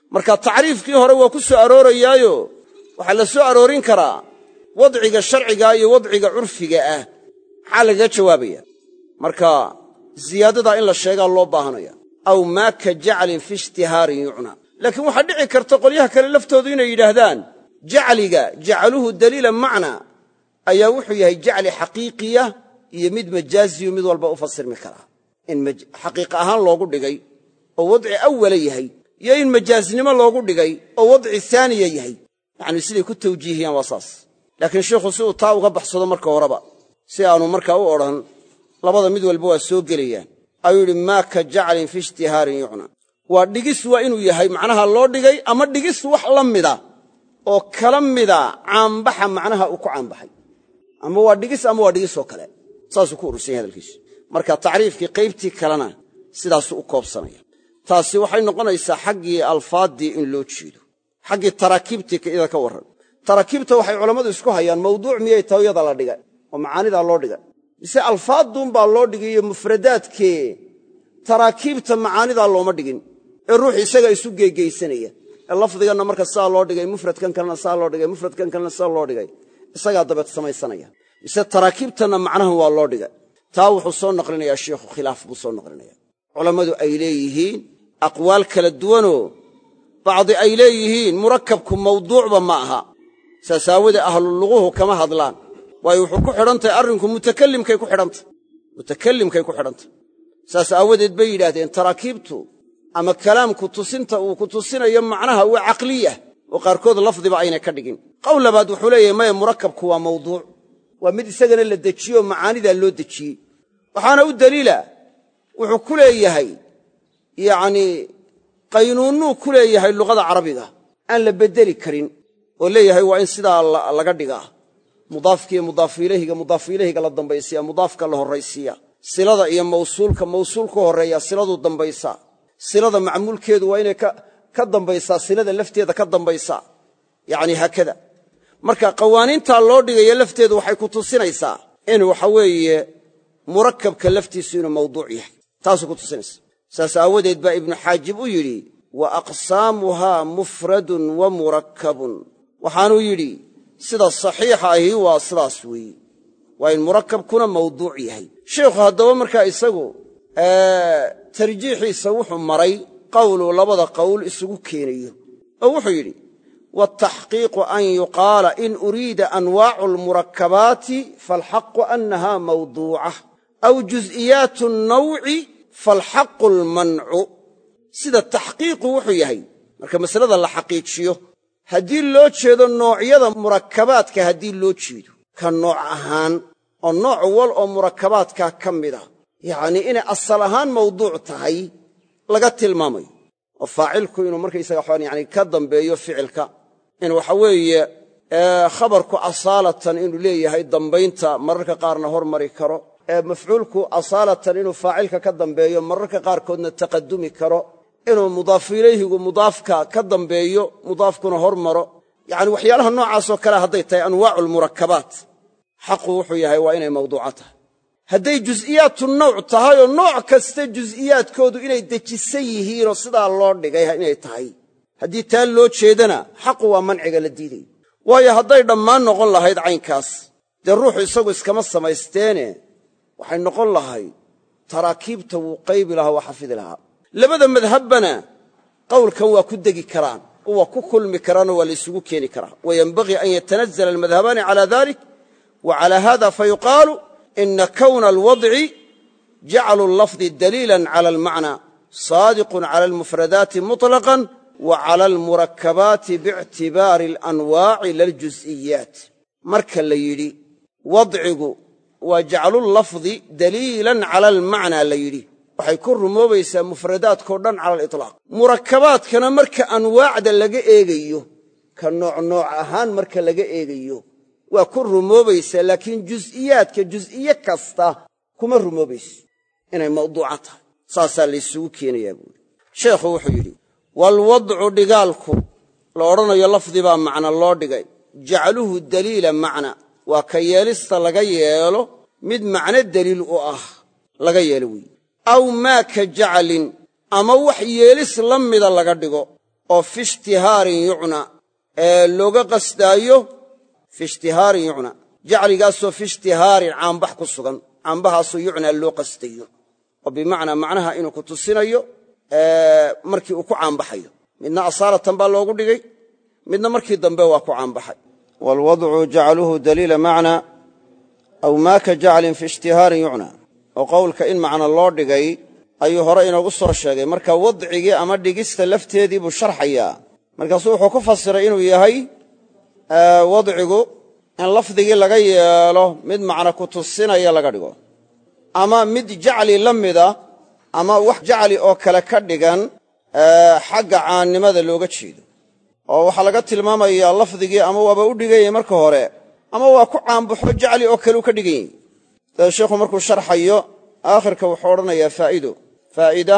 marka tacriifkii hore waa ku soo aroorayaayo waxaa la soo aroorin karaa wadciga sharciga iyo wadciga curfiga ah maxaa lagaga jawaabaya marka ziyaadadaa in la sheegaa loo baahanaya aw maa ka jaclin fi ishtihaarin yucna laakiin waxaa dhici karta qolyaha kale laftoodu inay yidhaahdaan jacliga jacaluhu daliila macna ayaa wuxuu yahay jacli xaqiiqiya iyo mid majaaziyu mid walba u fasirmi karaa in xaqiiq ahaan loogu dhigay oo wadci awala yahay iyo in majaaznimo loogu dhigay oo wadci aaniya yahay yacni siday ku tawjiihiyaan waa saas laakiin sheikhu si uu taa uga baxsado marka horeba si aanu markaa u odhan labada mid walba waa soo gelayaan ayuu yidhi maa ka jaclin fi ishtihaarin yucna waa dhigis waa inuu yahay macnaha loo dhigay ama dhigis wax la mida oo kala mida caanbaxa macnaha uu ku caanbaxay ama waa dhigis oo kale saasuu ku urursan yahay hadalkiisu marka tacriifkii qaybtii kalena sidaasuu u koobsanaya taasi waxay noqonaysaa xaggii alfaaddii in loo jeedo xaggii taraakiibtii ida ka warran taraakiibta waxay culammadu isku hayaan mawduuc miyay tawiyada la dhigay oo macaanidaa loo dhigay mise alfaadduunbaa loo dhigay iyo mufradaadkee taraakiibta macaanidaa looma dhigin ee ruux isaga isu geegaysanaya ee lafdiganna marka saa loo dhigay mufradkan kalena saa loo dhigay mufradkan kalena saa loo dhigay isagaa dabeed samaysanaya mise taraakiibtanna macnahan waa loo dhigay taa wuxuu soo naqlinayaa sheikhu khilaaf buu soo naqlinaya culammadu ay leeyihiin aqwaal kala duwanoo bacdi ay leeyihiin murakabku mawduucba ma aha saas aawadee ahluluguhu kama hadlaan waayo wuxuu ku xidhantahay arrinku mutakallimkay ku xidhantay saas aawadeed bay yidhaahdeen taraakiibtu ama kalaamku tusinta uu ku tusinayo macnaha waa caqliyah oo qaarkood lafdiba aynay ka dhigin qowl labaad wuxuu leeyahay maya murakabku waa mawduuc waa mid isagana la dejiyo macaanidaa loo dejiyey waxaana u daliila wuxuu ku leeyahay yacnii qaynuunnuu ku leeyahay luqada carabiga aan la beddeli karin oo leeyahay waa in sidaa laga dhigaa mudaafkiiyo mudaafiilayhiga la dambaysiya mudaafka la horraysiiya silada iyo mawsuulka horreeya siladuu dambaysaa silada macmuulkeedu waa inay ka dambaysaa silada lafteeda ka dambaysaa yacni haakada marka qawaaniintaa loo dhigaya lafteedu waxay ku tusinaysaa in waxa weeye murakabka laftiisu inuu mawduuc yahay taasuu ku tusinaysa saas aawadeed baa ibnu xaajib u yidhi wa aqsaamuhaa mufradun wa murakkabun waxaanuu yidhi sida saxiixa ahi waa sidaas weeye waa in murakabkuna mawduuc yahay sheikhu haddaba markaa isagu tarjiixiisa wuxuu maray qowluu labada qowl isugu keenayo oo wuxuu yidhi wataxqiiqu an yuqaala in uriida anwaacu almurakkabaati faalxaqu annaha mawduucah aw juz'iyaatu nnawci faalxaqu almancu sida taxqiiqu wuxuu yahay marka masalada la xaqiijiyo haddii loo jeedo noocyada murakkabaadka haddii loo jeedo ka nooc ahaan oo nooc wal oo murakkabaadkaa ka mida yacnii inay asal ahaan mawduuc tahay laga tilmaamayo oo faacilku inuu markaysaga waxaan yani ka dambeeyo ficilka in waxa weeye khabarku asaalatan inuu leeyahay dambaynta mararka qaarna hormari karo mafcuulku asaalatan inuu faacilka ka dambeeyo mararka qaarkoodna taqadumi karo inuu mudaafu ilayhigu mudaafka ka dambeeyo mudaafkuna hormaro yacni waxyaalaha noocaasoo kale hadday tahay anwaacu lmurakkabaat xaqu wuxuu yahay waa inay mawduuca tahay hadday juz'iyaatu nawc tahay oo nooc kasta juz'iyaadkoodu inay dejisan yihiinoo sidaa loo dhigay inay tahay haddii taa loo jeedana xaqu waa manciga la diiday waayo hadday dhammaan noqon lahayd caynkaas dee ruuxu isagu iskama samaysteene waxay noqon lahay taraakiibta wuu qaybi lahaa waa xafidi lahaa labada madhabbana qowlkan waa ku degi karaan oo waa ku kulmi karaanoo waa la isugu keeni karaa wayenbagii an yatanazala almadhabaani cala dalik wa cala hada fayuqaalu ina kowna alwadci jaclu allafdi daliilan cala almacna saadiqun cala almufradaati muطlaqan wa cala almurakkabaati biictibaari alanwaaci laljuz'iyaat marka la yidhi wadcigu waa jaclulafdi daliilan cala almacnaa la yidhi waxay ku rumoobaysaa mufradaadkao dhan cala aliطlaaq murakkabaadkana marka anwaacda laga eegayo ka nooc ahaan marka laga eegayo waa ku rumoobaysaa laakiin juz'iyaadka juz'iye kasta kuma rumoobayso inay mawduuca tahay saasaa laysugu keenayaa buuri sheekhu wuxuu yidhi waalwadcu dhigaalku la odhanayo lafdi baa macna loo dhigay jacluhu daliila macna waa ka yeelista laga yeelo mid macno daliil u ah laga yeelo weeye aw maa ka jaclin ama wax yeelis la mida laga dhigo oo fi ishtihaarin yucna ee looga qasdaayo fi ishtihaarin yucna jacligaasoo fi ishtihaarin caanbax ku sugan caanbahaasoo yucnaa loo qasdayo oo bimacnaa macnaha inuu ku tusinayo markii uu ku caanbaxayo midna asaalatan baa loogu dhigay midna markii dambe waa ku caanbaxay waalwadcu jacaluhu daliila macna aw maa ka jaclin fi ishtihaarin yucna oo qowlka in macno loo dhigay ayuu hore inoogu soo sheegay marka wadcigii ama dhigista lafteedii buu sharxayaa markaasuu wuxuu ku fasiray inuu yahay wadcigu in lafdigii laga yeelo mid macno ku tusinaya laga dhigo ama mid jacli la mida ama wax jacli oo kale ka dhigan xagga caannimada looga jeedo oo waxaa laga tilmaamayaa lafdigii ama waaba u dhigan yahay marka hore ama waa ku caanbaxo jacli oo kale u ka dhigan yahay sida sheikhu markuu sharxayo aakhirka wuxuu odhanayaa faa'ida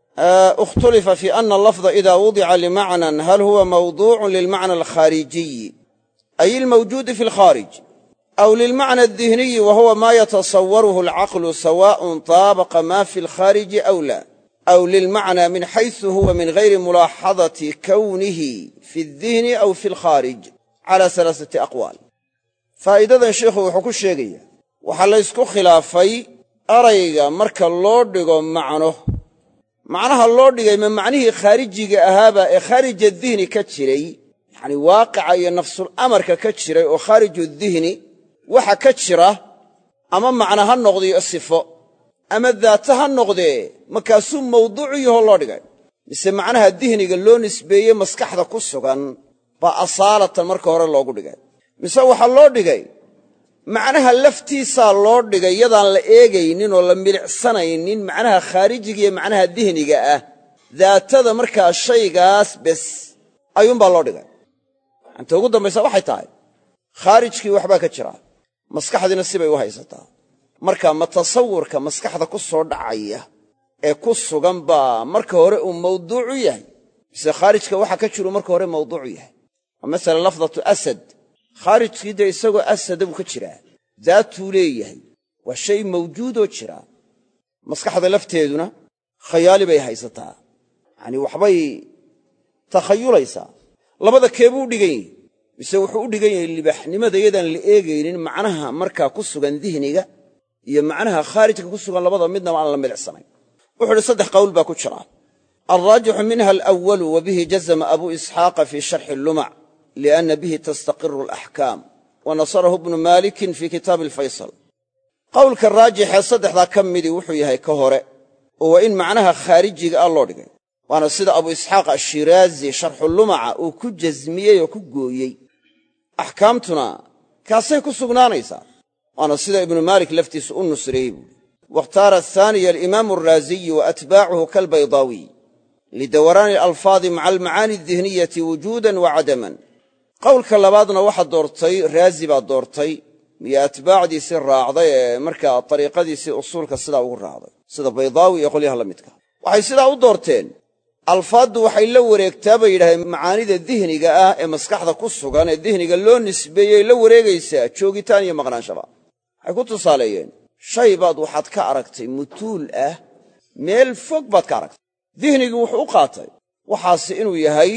ikhtulifa fi ana allafda ida wudica limacnan hal huwa mawduucun lilmacna alkhaarijiyi ay ilmawjuudi fi alkhaarij aw lilmacna aldihniyi wa huwa ma yatasawaruhu alcaqlu sawa'un taabaqa ma fi alkhaariji aw la aw lilmacna min xaysu huwa min gayri mulaaxadati kownihi fi aldihni aw fi alkhaarij cala alaasati aqwaal faa'iidadan sheikhu wuxuu ku sheegaya waxaa la ysku khilaafay erayga marka loo dhigo macno macnaha loo dhigay ma macnihii khaarijiga ahaaba ee khaarija dihni ka jiray yacni waaqica iyo nafsul amarka ka jiray oo khaariju dihni waxa ka jira ama macna ha noqdiyo sifo ama daata ha noqdee markaasuu mawduucu yahoo loo dhigay mise macnaha dihniga loo nisbeeye maskaxda ku sugan baa asaalatan marka hore loogu dhigay mise waxaa loo dhigay macnaha laftiisaa loo dhigay yadaan la eegaynin oo la milicsanaynin macnaha khaarijiga iyo macnaha dihniga ah daatada markaa shaygaas bes ayuunbaa loo dhigay inta ugu dambaysa waxay tahay khaarijkii waxbaa ka jira maskaxdiina sibay u haysataa marka ma tasawurka maskaxda ku soo dhacaya ee ku sugan baa marka hore uu mawduucu yahay mise khaarijka waxa ka jiru marka hore mawduucu yahay masalan lafdatu asad khaarijkii dee isagoo asada buu ka jiraa daatuu leeyahay waa shay mawjuudoo jira maskaxda lafteeduna khayaali bay haysataa yacanii waxbay takhayulaysaa labada keebuu u dhigan yahay mise wuxuu u dhigan yahay libaxnimada yadaan la eegaynin macnaha markaa ku sugan dihniga iyo macnaha khaarijka ku sugan labada midnaba aan la milicsanayn wuxuu idhi saddex qowl baa ku jira alraajixu minha alawalu wa bihi jazama abuu isxaaqa fii sharxi lumac lianna bihi tastaqiru alaxkaam wa nasarahu ibnu maalikin fii kitaabi alfaysal qowlka raajixee saddexdaa ka midii wuxuu yahay ka hore oo waa in macnaha khaarijiga ah loo dhigay waana sida abu isxaaq ashiraazi sharxulumaca uu ku jasmiyey oo ku gooyey axkaamtuna kaasay ku sugnaanaysaa waana sida ibnu maalik laftiisa u nusreeyey buui waاkhtaara ahaaniya alimaamu araaziyi wa atbaacuhu kalbaydaawiy lidawaraani alalfaadi maca almacaani adihniyati wujuudan wa cadaman qowlka labaadna waxaa doortay raazi baa doortay iyo atbaacdiisii raacday ee markaa ariiqadiisii usuulka sidaa ugu raacday sida baydaawi iyo qolyaha la midka waxay sidaa u doorteen alfaaddu waxay la wareegtaa bay yidhahdeen macaanida dihniga ah ee maskaxda ku sugan ee dihniga loo nisbeeyey la wareegaysaa joogitaan iyo maqnaanshaba waxay ku tusaaleeyeen shay baad waxaad ka aragtay mutuul ah meel fog baad ka aragtay dihnigii wuxuu u qaatay waxaasi inuu yahay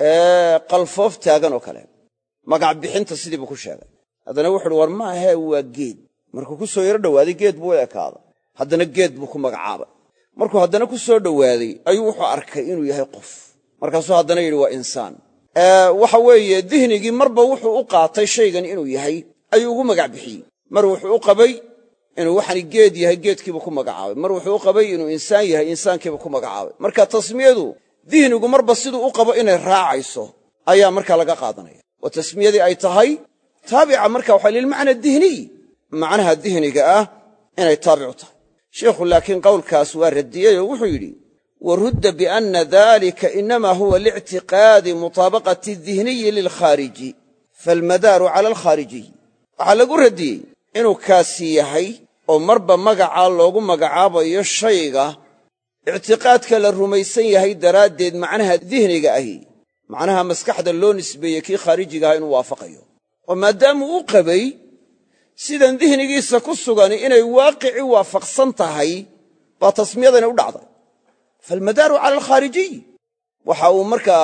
qalfoof taagan oo kale magac bixinta sidii buu ku sheegay haddana wuxu uhi war maahee waa geed markuu ku soo yaro dhowaaday geed buu u ekaaday haddana geed buu ku magacaabay markuu haddana ku soo dhowaaday ayuu wuxuu arkay inuu yahay qof markaasuu haddana yidhi waa insaan waxa weeye dihnigii marba wuxuu u qaatay shaygan inuu yahay ayuu ugu magac bixiyey mar wuxuu u qabay inuu waxani geed yahay geedkiibuu ku magacaabay mar wuxuu u qabay inuu insaan yahay insaankiibuu ku magacaabay marka tasmiyadu dihnigu marba siduu u qabo inay raacayso ayaa markaa laga qaadanaya oo tasmiyadii ay tahay taabica marka waxa lilmacna dihniy macnaha dihniga ah inay taabic u tahay sheikhu laakiin qowlkaas waa radiyey oo wuxuu yidhi warudda bianna dalika inama huwa liictiqaadi mutaabaqati dihniyi lilkhaariji faalmadaaru cala alkhaarijiy waxaa lagu radiyey inuu kaasi yahay oo marba magacaa loogu magacaabayo shayga ictiqaadka la rumaysan yahay daraaddeed macnaha dihniga ahi macnaha maskaxda loo nisbeeyey kii khaarijiga aha inuu waafaqayo oo maadaamuu u qabay sidan dihnigiisa ku sugani inay waaqici waafaqsan tahay baa tasmiyadani u dhacday faalmadaaru cala alkhaarijiy waxa uu markaa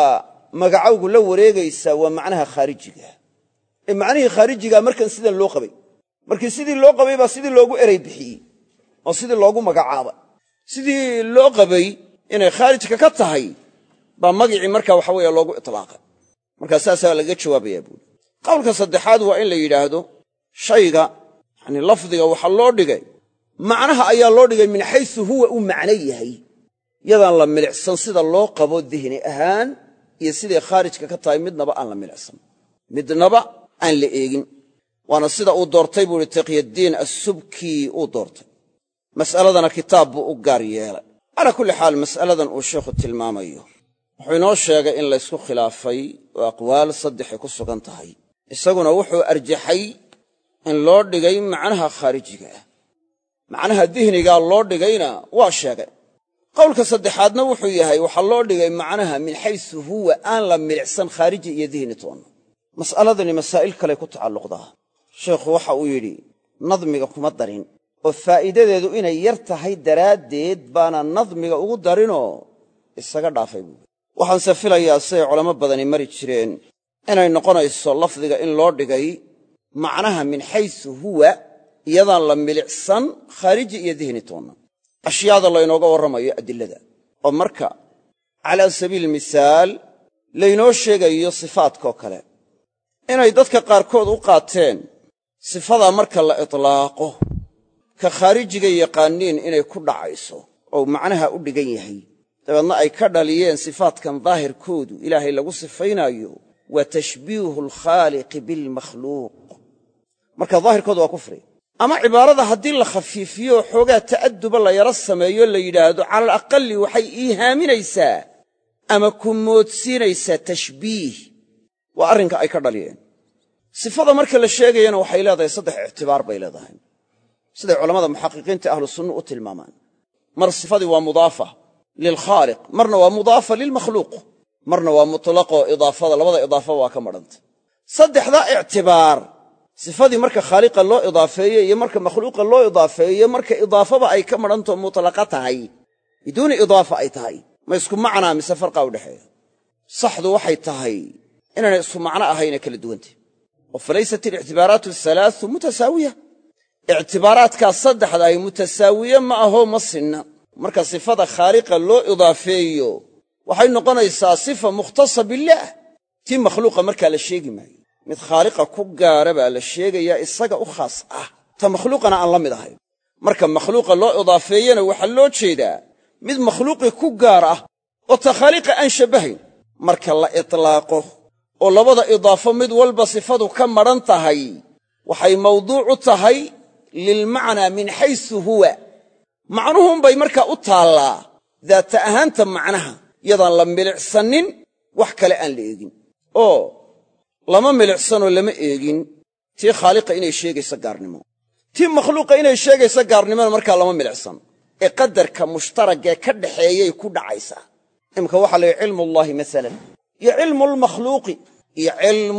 magacowgu la wareegaysaa waa macnaha khaarijiga ee macnihii khaarijigaa markan sidan loo qabay markii sidii loo qabay baa sidii loogu erey bixiyey oo sidii loogu magacaabay sidii loo qabay inay khaarijka ka tahay baa magicii markaa waxa weeye loogu itlaaqay markaa saasaa laga jawaabayaa buuli qowlka saddexaad waa in la yidhaahdo shayga yacni lafdiga waxa loo dhigay macnaha ayaa loo dhigay min xaysu huwa u macno yahay yadaan la milicsan sida loo qabo dihni ahaan iyo siday khaarijka ka tahay midnaba aan la milicsan midnaba aan la eegin waana sida uu doortay buu ihi taqyaddiin assubkii uu doortay mas'aladana kitaab buu u gaar yeelay calaa kulli xaal mas'aladan uu sheikhu tilmaamayo wuxuu inoo sheegay in laysku khilaafay oo aqwaal saddexay ku sugan tahay isaguna wuxuu arjaxay in loo dhigay macnaha khaarijiga ah macnaha dihnigaa loo dhigayna waa sheegay qowlka saddexaadna wuxuu yahay waxaa loo dhigay macnaha min xaysu huwa aan la milicsan khaariji iyo dihni toonna mas'aladani masaa'il kale ku tacalluqdaa sheekhu waxa uu yidhi nadmiga kuma darin oo faa'iidadeedu inay yar tahay daraaddeed baana nadmiga ugu darinoo isaga dhaafay buui waxaanse filayaa siday culamo badani mari jireen inay noqonayso lafdiga in loo dhigay macnaha min xaysu huwa iyadaan la milicsan khaariji iyo dihni toonna ashyaada laynooga warramayo adilada oo marka calaa sabiili misaal laynoo sheegayo sifaadkoo kale inay dadka qaarkood u qaateen sifadaa marka la itlaaqo ka khaarijiga yaqaaniin inay ku dhacayso oo macnaha u dhigan yahay dabeedna ay ka dhaliyeen sifaadkan daahirkoodu ilaahay lagu sifaynaayo waa tashbiihu alkhaaliqi bilmakhluuq marka daahirkoodu waa kufri ama cibaarada haddii la khafiifiyo xoogaa ta'adduba la yaro sameeyo la yidhaahdo cala alaqalli waxay iihaaminaysaa ama ku moodsiinaysaa tashbiih waa arrinka ay ka dhaliyeen sifada marka la sheegayana waxay leedahay saddex ictibaar bay leedahay siday culammada muxaqiqiinta ahlu sunna u tilmaamaan mar sifadii waa mudaafa lilkhaaliq marna waa mudaafa lilmakhluuq marna waa mutlaqoo idaafada labada idaafa waa ka madhanta saddexdaa ictibaar sifadii marka khaaliqa loo idaafeeye iyo marka makhluuqa loo idaafeeye marka idaafaba ay ka madhantao mutlaqa tahay biduuni idaafa ay tahay ma isku macnaa mise farqaa u dhexeeya saxdu waxay tahay inaanay isku macno ahayna kala duwantah oo falaysat alictibaaraatu ahalaau mutasaawiya ictibaaraadkaa saddexda ay mutasaawiye ma ahoo ma sinna marka sifada khaaliqa loo idaafeeyo waxay noqonaysaa sifa mukhtasa billaah tii makhluuqa markaa la sheegi maayo mid khaaliqa ku gaara baa la sheegayaa isaga u khaas ah ta makhluuqana aan la mid ahayn marka makhluuqa loo idaafeeyena waxaa loo jeedaa mid makhluuqii ku gaar ah oo ta khaaliqa aan shabbahayn marka la itlaaqo oo labada idaafo mid walba sifadu ka madhan tahay waxay mawduuc u tahay lilmacnaa min xaysu huwa macnuhunbay markaa u taallaa daata ahaanta macnaha yadaan la milicsanin wax kale aan la eegin oo lama milicsanoo lama eegin tii khaaliqa inay sheegayso gaarnimo tii makhluuqa inay sheegayso gaarnimona markaa lama milicsan ee qadarka mushtaragee ka dhaxeeyay ku dhacaysaa imika waxaa la yidhi cilmullaahi masalan iyo cilmulmakhluuqi iyo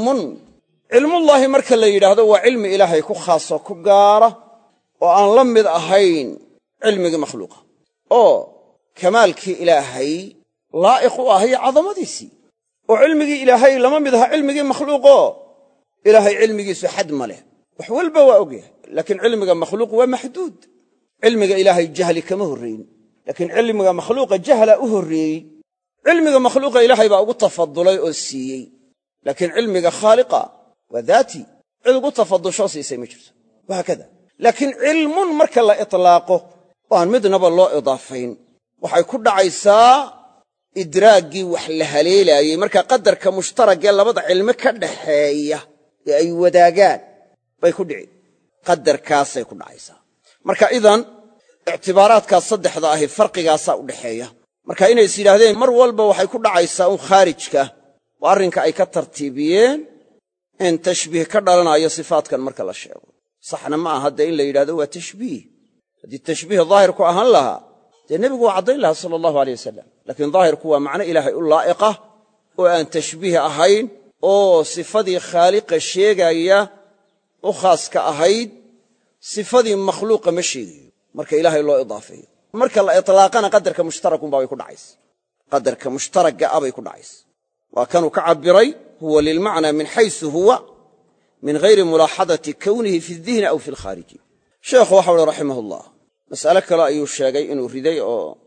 cilmullaahi marka la yidhaahdo waa cilmi ilaahay ku khaasoo ku gaara oo aan la mid ahayn cilmigii makhluuqa oo kamaalkii ilaahay laa'iq u ah iyo cadamadiisii oo cilmigii ilaahay lama mid aha cilmigii makhluuqoo ilaahay cilmigiisu xad ma leh wax walba waa ogyahay laakiin cilmiga makhluuq waa maxduud cilmiga ilaahay jahli kama horrayn laakiin cilmiga makhluuqa jahla u horreeyey cilmiga makhluuqa ilaahay baa ugu tafadulay oo siiyey laakiin cilmiga khaaliqa waa daati cid ugu tafadushoo siisay ma jirto wahaakada laakiin cilmun marka la itlaaqo oo aan midnaba loo idaafayn waxay ku dhacaysaa idraaggii wax la haleelaayey marka qadarka mushtaragee labada cilmi ka dhaxeeya ee ay wadaagaan bay ku dhici qadarkaasay ku dhacaysaa marka idan ictibaaraadkaas saddexda ahi farqigaasaa u dhaxeeya marka inay is yidhaahdeen mar walba waxay ku dhacaysaa un khaarijka waa arrinka ay ka tartiibiyeen in tashbiih ka dhalanayo sifaadkan marka la sheego saxna ma aha dee in la yidhahdo waa tashbiih haddii tashbiih daahirku ahaan lahaa dee nebigu waa caddayn lahaa sala allahu aleyh wasalam laakiin daahirku waa macno ilaahay u laa'iqah oo aan tashbiih ahayn oo sifadii khaaliqa sheegaya u khaaska ahayd sifadii makhluuqa ma sheegayo marka ilaahay loo idaafeeyo marka la itlaaqana qadarka mushtarakunbaa bay ku dhacaysa qadarka mushtaragga ah bay ku dhacaysa وكانوا كعبري هو للمعنى من حيث هو من غير ملاحظة كونه في الذهن أو في الخارج. شيخ وحول رحمه الله مسألة كلا أيو الشاقي إنه ردي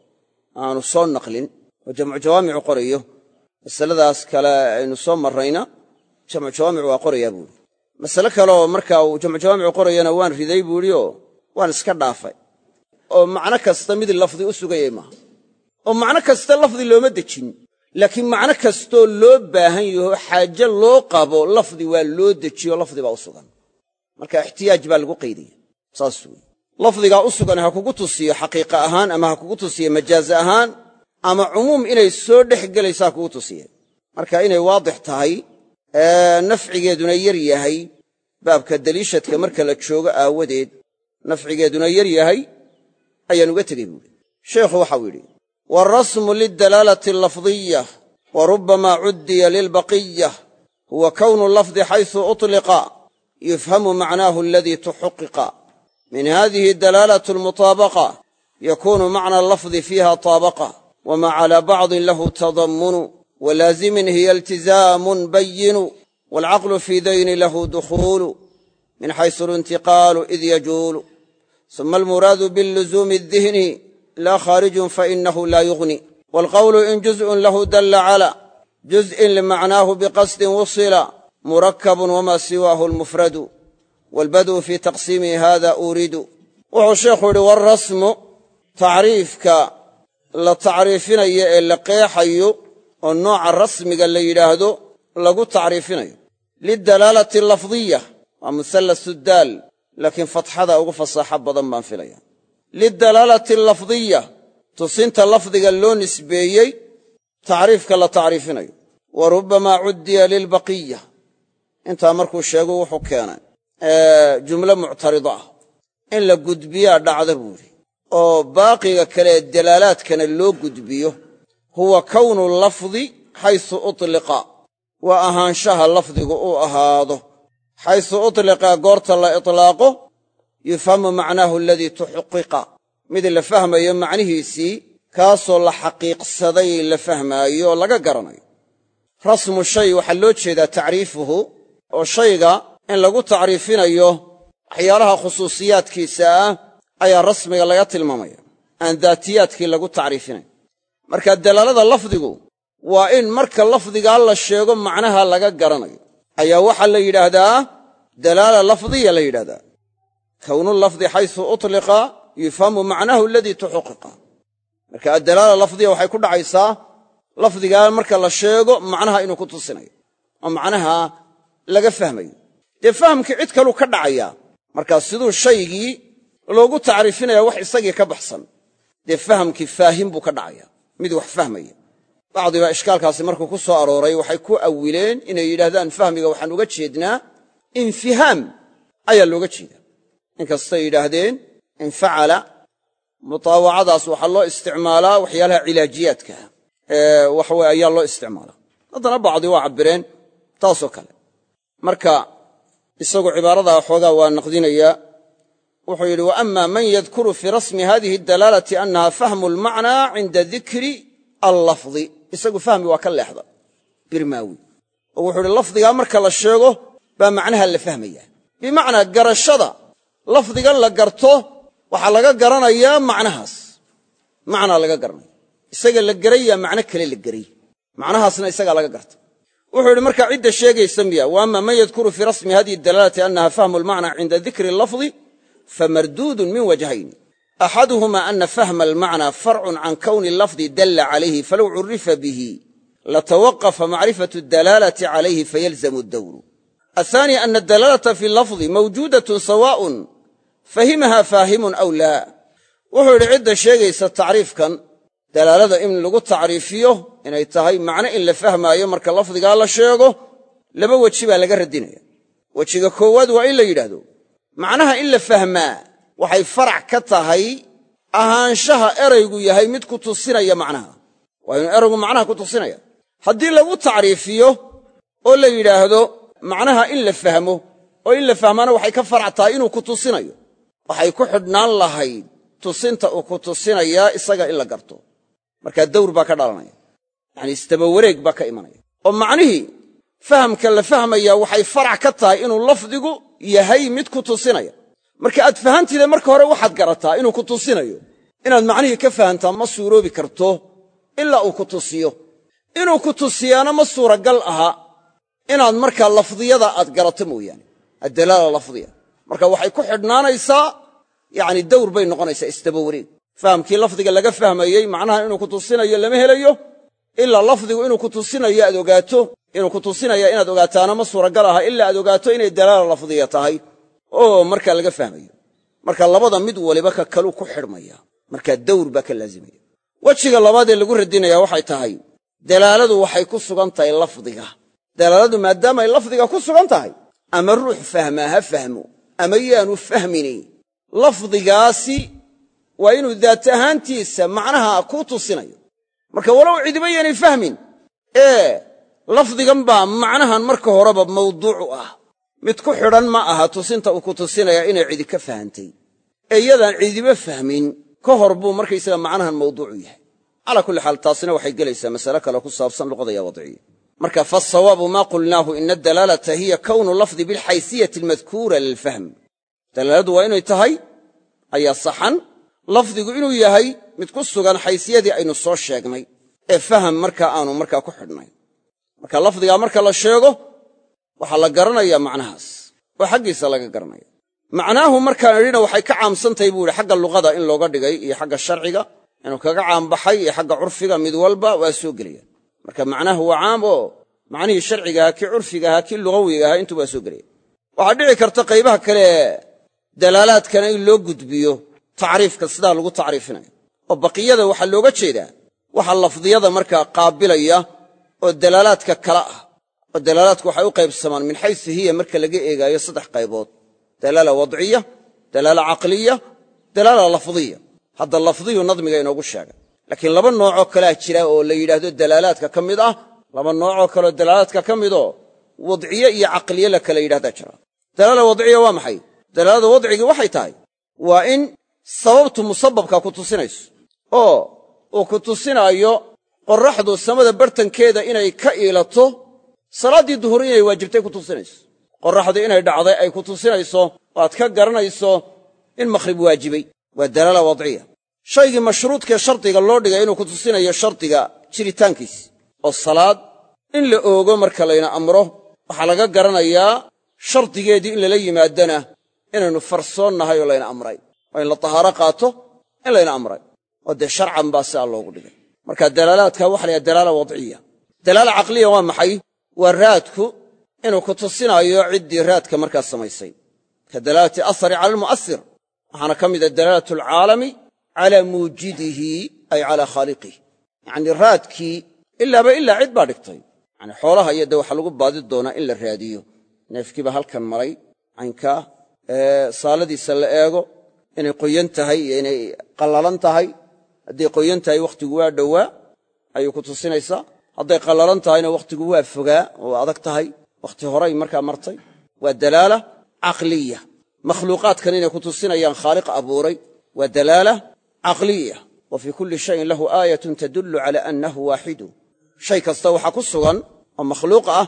أو نصون نقل وجمع جوامع قريه مسألة ذاس كلا نصون مرينا جمع جوامع وقريه بول مسألة كلا مركا وجمع جوامع قريه نوان ردي بوليو وان اسكر دافع ومعنى كستمد اللفظ أسوغي ما ومعنى كست اللفظ اللي مدتشين لكن معنى كستو لو باهن يهو حاجة لو قابو لفظ واللو دتشي ولفظ با أسوغان مركا احتياج بالغو قيدي صاسوي لفظ أسوغان هاكو تصير حقيقة أهان أما هاكو تصير مجاز أهان أما عموم إني السور حق ليس هاكو تصير مركا إني واضح تهي نفعي دنيري هي باب كدليشة كمركا لتشوغ آوديد نفعي دنيري هي أي نغتري شيخ وحويلي والرسم للدلالة اللفظية وربما عدي للبقية هو كون اللفظ حيث أطلق يفهم معناه الذي تحقق من هذه الدلالة المطابقة يكون معنى اللفظ فيها طابقة وما على بعض له تضمن ولازم هي التزام بين والعقل في دين له دخول من حيث الانتقال إذ يجول ثم المراد باللزوم الذهني لا خارج فإنه لا يغني والقول إن جزء له دل على جزء لمعناه بقصد وصل مركب وما سواه المفرد والبدء في تقسيم هذا أورد وشيخ والرسم تعريفك لتعريفنا لقيحي والنوع الرسمي قال لي يراهدو لقو تعريفنا للدلالة اللفظية ومثلث الدال لكن فتح هذا أغفى الصحابة ضمان في ليا للدلالة اللفظية تصنت اللفظ اللون نسبيي تعريفك لا تعريفنا وربما عدي للبقية انت أمركو الشيقو وحكينا جملة معترضة إلا قدبية دعذ بوري وباقي كلا الدلالات كان اللو قدبيه هو كون اللفظ حيث أطلق وأهانشها اللفظ أهاده حيث أطلق قرط الله إطلاقه يفهم معناه الذي تحقق مثل فهم يمعنيه سي كاسو لحقيق صدي لفهم أيو لغا قرني رسم الشيء وحلوت شيء تعريفه والشيء إن لغو تعريفين أيوه حيالها خصوصيات كيساء أي الرسم لغات المامية أن ذاتيات كي لغو تعريفين مركا الدلالة اللفظه وإن مركا اللفظه الله الشيء معناها لغا قرني أي وحل يرادا دلالة لفظية ليرادا كون اللفظ حيث أطلق يفهم معناه الذي تحقق مركا الدلالة اللفظية وحي كل عيسى لفظ قال مركا الله الشيء معناها إنه كنت السنة ومعناها لغا فهمي دي فهمك عدك لو كدعيا مركا سيدو الشيء لوغو تعريفين يا وحي ساقي كبحصن دي فهمك فاهم بو كدعيا ميد وح فهمي بعض إشكالكاس مركو كسو أروري وحي كو أولين إنه يلهدان فهمي وحن لغا تشيدنا انفهام أي لغا تشيدا إنك السيدهدين انفعل مطاوعة داس وحالله استعمالا وحيالها علاجياتك وحوى أي الله استعمالا هذا بعض وعبرين تاسو كلا مركا يسوق عبارة حوغا ونقدين إياه وحيل وأما من يذكر في رسم هذه الدلالة أنها فهم المعنى عند ذكر اللفظ يسوق فهمي وكل لحظة برماوي وحيل اللفظ مركا للشيغو بمعناها اللي فهميه بمعنى قرشدا لفظ قال لقرته وحلقا قرنا إياه معناهاس معنى لقا قرنا يسوق لقرية معنى كلي لقري معناهاسنا يسوق لقا قرت وحيل مركا عدة الشيغ يسميها وأما من يذكر في رسم هذه الدلالة أنها فهم المعنى عند ذكر اللفظ فمردود من وجهين أحدهما أن فهم المعنى فرع عن كون اللفظ دل عليه فلو عرف به لتوقف معرفة الدلالة عليه فيلزم الدور الثاني أن الدلالة في اللفظ موجودة سواء فهمها فاهم أو لا وحول عدة شيء ستعريف كان دلالة إن لغو تعريفيه إن يتهي معنى إن لفهمها يمرك اللفظ قال الشيء لما وجهبها لقر الدنيا وجهك كواد وإلا يدهدو معناها إلا فهما وحي فرع كتهي أهانشها إريقو يهي مد كتصينيا معناها وإن إريقو معناها كتصينيا هدي لغو تعريفيه أولا يدهدو معناها إلا فهمه وإلا فهمانا وحي كفرع تاينو كتصينيا وحي كحدنا اللهي تصينتا وكتصينيا إساقا إلا قرطو مركا الدور باكا دالانيا يعني استبوريك باكا إيمانيا oo macnihii fahamka la fahmaya waxay farac ka tahay inuu lafdigu yahay mid ku tusinaya marka aad fahantiida marka hore waxaad garataa inuu ku tusinayo inaad macnihii ka fahantaa ma suuroobi karto ilaa uu ku tusiyo inuu ku tusiyaana ma suuragal aha inaad markaa lafdiyada aad garato mooyaane addalaala lafdiya marka waxay ku xidhnaanaysaa yacni dawr bay noqonaysaa isdaba wareeg fahamkii lafdiga laga fahmayey macnaha inuu ku tusinayo lama helayo ilaa lafdigu inuu ku tusinayo aad ogaato inuu ku tusinaya inaad ogaataana ma suuragal aha ilaa aad ogaato inay dalaala lafdiya tahay oo markaa laga fahmayo marka labada mid waliba ka kalu ku xidhmaya markaa dawr baa ka laazimaya wejiga labaad ee lagu radinaya waxay tahay dalaaladu waxay ku sugan tahay lafdiga dalaaladu maadaamay lafdiga ku sugan tahay ama ruux fahmaa ha fahmo ama yaanu fahmini lafdigaasi waa inuu daat ahaantiisa macnaha ku tusinayo marka walow cidiba yaanay fahmin lafdigan baa macnahan marka horeba mawduucu ah mid ku xidhan ma aha tusinta uu ku tusinaya inay cidi ka fahantay iyadaan cidiba fahmin ka hor buu markaysaga macnahan mawduucu yahay calaa kulli xaal taasina waxay gelaysaa masale kale ku saabsan luqada ya wadciya marka faasawaabu maa qulnaahu ina adalaalata hiya kownu lafdi bilxaysiyati almadkuura lilfahm dalaaladu waa inay tahay ayaa saxan lafdigu inuu yahay mid ku sugan xaysiyadii aynu soo sheegnay ee faham markaa aanu markaa ku xidhnayn marka lafdigaa marka la sheego waxaa la garanayaa macnahaas oo xaggiisa laga garanaya macnaahu markaan idhina waxay ka caamsantahay buu yidhi xagga luqada in looga dhigay iyo xagga sharciga inuu kaga caambaxay iyo xagga curfiga mid walba waa soo gelayaan marka macnaahu waa caam oo macnihii sharciga ahaa kii curfiga ahaa kii lugawiga ahaa intuu waa soo gelaya waxaa dhici karta qaybaha kale dalaalaadkana in loo gudbiyo tacriifka sidaa lagu tacriifinayo oo baqiyada waxaa looga jeedaa waxa lafdiyada markaa qaabilaya oo dalaalaadka kala ah oo dalaalaadku waxay u qaybsamaan min xaysu hiya marka laga eegaayo 3 qaybood dalaala wadciya dalaala caqliya dalaala lafdiya hadda lafdiyu nadmiga inoogu sheegay laakiin 2 noocoo kalea jira oo la yidhaahdo dalaalaadka ka mid ah 2 noocoo kaleo dalaalaadka ka midoo wadciye iyo caqliye la kala yidhahdaa jira dalaala wadciya waa maxay dalaalada wadcigii waxay tahay waa in sababtu musababka ku tusinayso oo uu ku tusinaayo qorraxdu samada bartankeeda inay ka iilato salaaddii duhur inay waajibtay ku tusinayso qorraxdu inay dhacday ay ku tusinayso oo aad ka garanayso in makhrib waajibay waa dalaala wadciya shaygii mashruudkee shardiga loo dhigay inuu ku tusinayo shardiga jiritaankiisi oo salaad in la oogo marka layna amro waxaa laga garanayaa shardigeedii in lala yimaadana inaynu farsoonnahay oo layna amray oo in la tahaaro qaato in layna amray oo dee sharcan baa sidaa loogu dhigay marka dalaalaadka waxa la yidhaha dalaala wadciya dalaala caqliya waa maxay waa raadku inuu ku tusinaayo ciddii raadka markaa samaysay ka dalaalati athari cala almu'asir waxaana ka mida dalaalatu alcaalami calaa muujidihi ay calaa khaaliqihi yacnii raadkii ilaaba ilaa cid baa dhigtay yacni xoolaha iyo dee waxa lagu baadi doonaa in la raadiyo neefkiiba halkan maray caynkaa saaladiisa la eego inay qoyan tahay iyo inay qallalan tahay hadday qoyan tahay wakhtigu waa dhowaa ayuu ku tusinaysaa hadday qallalan tahayna wakhtigu waa fogaa oo adag tahay wakhti horay markaa martay waa dalaala caqliya makhluuqaadkan inay ku tusinayaan khaaliq abuuray waa dalaala caqliya wa fii kulli shayin lahu aayatun tadullu cala annahu waaxidu shay kasta waxaa ku sugan oo makhluuq ah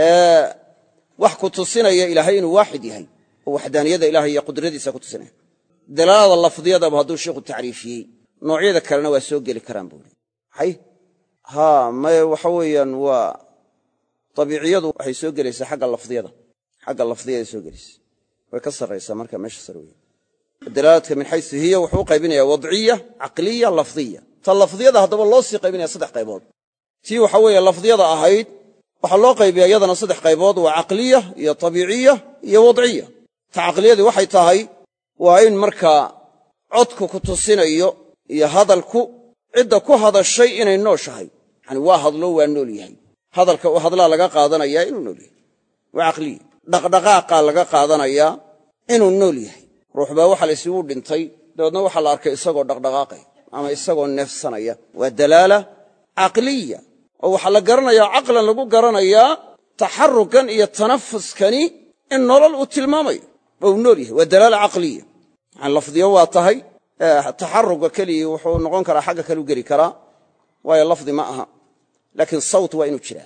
wax ku tusinaya ilaahay inuu waaxid yahay oo waxdaaniyada ilahay iyo qudradiisa ku tusinaya dalaalada lafdiyadaba hadduu sheikhu tacriifiyey noocyada kalena waa soo geli karaan buuri maxay maye waxa weeyaan waa dabiiciyadu waxay soo gelaysaa xagga lafdiyada soo gelaysa way ka sarraysaa marka meesha sare weeye dalaaladka min xaysu hiya wuxuu u qaybinayaa wadciya caqliya lafdiya ta lafdiyada haddaba loo sii qaybinaya 3 qaybood tii waxa weeye lafdiyada ahayd waxaa loo qaybiyaa iyadana 3 qaybood waa caqliya iyo tabiiciya iyo wadciya ta caqliyadii waxay tahay waa in markaa codku ku tusinayo iyo hadalku cidda ku hadashay inay nooshahay yani waa hadlo waa nool yahay hadalka u hadlaa laga qaadanayaa inuu nool yahay waa caqliya dhaqdhaqaaqaa laga qaadanayaa inuu nool yahay ruux baa waxa la isugu dhintay dabeedna waxaa la arkay isagoo dhaqdhaqaaqay ama isagoo neefsanaya waa dalaala caqliya oo waxaa la garanayaa caqlan lagu garanayaa taxarukan iyo tanafuskani in nolol uu tilmaamayo oo uu nool yahay waa dalaala caqliya yani lafdiyo waa tahay taxaruga keligii wuxuu noqon karaa xagga kaleu geli karaa waayo lafdi ma aha laakiin sawt waa inuu jiraa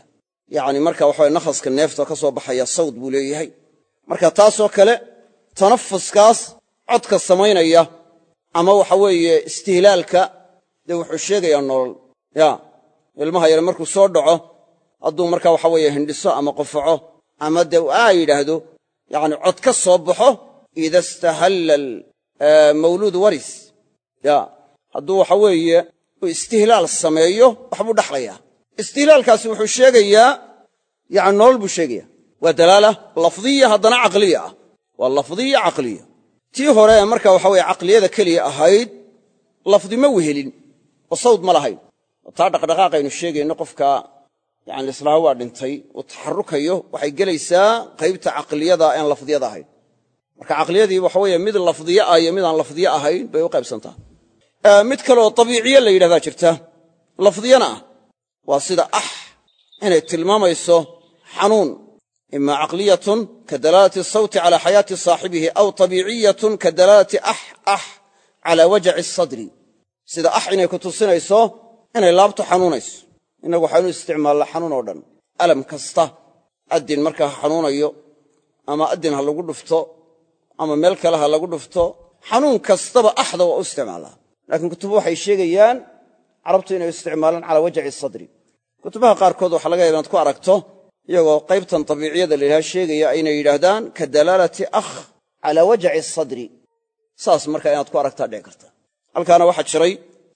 yacni marka waxaweye nakhaska neefta ka soo baxaya sawd buu leeyahay marka taasoo kale tanafuskaas codka samaynaya ama waxa weeye istihlaalka dee wuxuu sheegayaa nolol ya ilmaha yar markuu soo dhaco hadduu marka waxa weeye hindhiso ama qofaco ama dee yidhaahdo yacni cod ka soo baxo ida istahalla mawluud waris ya hadduu waxa weeye uu istihlaal sameeyo waxbuu dhaxlayaa istihlaalkaasi wuxuu sheegayaa yacni nolol buu sheegayaa waa dalaala lafdiya haddana caqliya ah waa lafdiya caqliya tii hore marka waxa weeye caqliyada keliya ahayd lafdi ma wehelin oo sawd ma lahayn oo taa dhaqdhaqaaqaynu sheegayno qofka yacni islaaha waa dhintay uu taxarrukayo waxay gelaysaa qaybta caqliyada aan lafdiyada ahayn marka caqliyadii waxa weeye mid lafdiye ah iyo mid aan lafdiye ahayn bay u qaybsantaa mid kaleoo tabiiciye la yidhahdaa jirta lafdiyana ah waa sida inay tilmaamayso xanuun ima caqliyatun ka dalaalati asawti cala xayaati saaxibihi aw tabiiciyatun ka dalaalati cala wajaci asadri sida inay ku tusinayso inay laabtu xanuunayso innagu waxaynu isticmaallaa xanuun oo dhan alam kasta addin markaa ha xanuunayo ama addin ha lagu dhufto ama meel kale ha lagu dhufto xanuun kastaba axda waa u isticmaallaa laakiin kutubu waxay sheegayaan carabtu inay isticmaalaan cala wajaci sadri kutubaha qaarkood waxaa laga yaaba inaad ku aragto iyagoo qaybtan tabiiciyada la yidhaha sheegaya inay yidhaahdaan ka dalaalati cala wajaci sadri saas markaa inaad ku aragtaa dhici karta halkaana waxaa jiray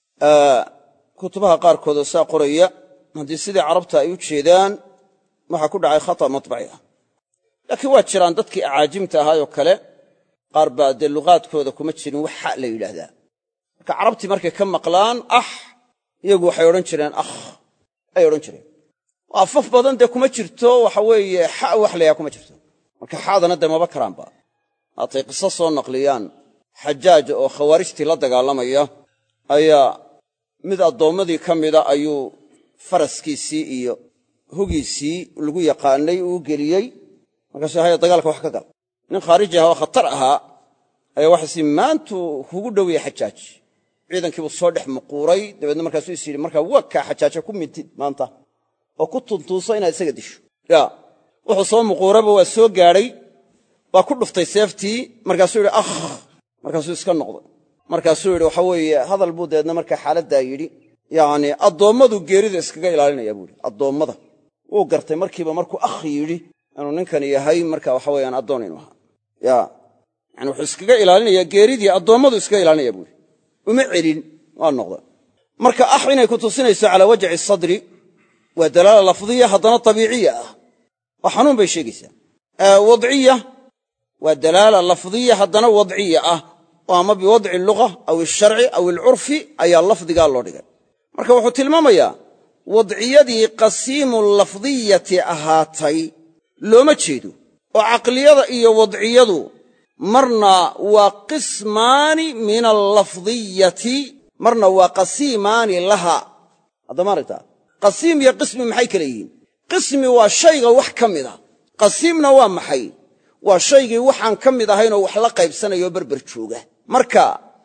kutubaha qaarkoodoo saa qoraya haddii sidii carabta ay u jeedaan waxaa ku dhacay khata matbaci ah laakiin waa jiraan dadkii acaajimta ahaayoo kale qaar baa dee luqaadkooda kuma jirin wax la yidhaahdaa marka carabtii markay ka maqlaan iyagu waxay odhan jireen ay odhan jireen afaf badan dee kuma jirto waxa weeye wax layaa kuma jirto marka xaadana dee maba karaanba haatay qiso soo naqliyaan xajaaj oo khawaarijtii la dagaalamaya ayaa mid addoommadii ka mida ayuu faraskiisii iyo hugiisii lagu yaqaanay uu geliyey markaasuu haya dagaalka wax ka gal nin khaariji ah oo khatar ahaa ayaa waxaasi maantuu kugu dhowiyey xajaaj ciidankiibuu soo dhex muquuray dabeedna markaasuu is yidhi markaa waa kaa xajaaja ku mintid maanta oo ku tuntuuso inaad isaga disho ya wuxuu soo muquuraba waa soo gaadhay waa ku dhuftay seeftii markaasuu yidhi markaasuu iska noqday markaasuu yidhi waxa weeye hadal buu dabeedna markaa xaaladdaa yidhi yacni addoommadu geerida iskaga ilaalinaya buu yidhi addoommada wuu gartay markiiba markuu yidhi inuu ninkan yahay marka waxa weeyaan addoon inuu ahaa ya yani wuxuu iskaga ilaalinayaa geeridii addoommadu iskaga ilaalinaya buu yidhi uma celin waa noqda marka inay ku tusinayso calaa wajaci sadri waa dalaala lafdiya haddana tabiiciya ah oo xanuun bay sheegaysaa wadciya waa dalaala lafdiya haddana wadciya ah oo ama biwadci luga aw alsharci aw alcurfi ayaa lafdigaa loo dhigay marka wuxuu tilmaamayaa wadciyadii qasiimu lafdiyati ahaatay looma jeedo oo caqliyada iyo wadciyadu marna waa qismaani min allafdiyati marna waa qasiimaani laha haddama aragtaa qasiim iyo qismi maxay kala yihiin qismi waa shayga wax ka mida qasiimna waa maxay waa shaygii waxaan ka mid ahaynoo wax la qaybsanayoo berber jooga marka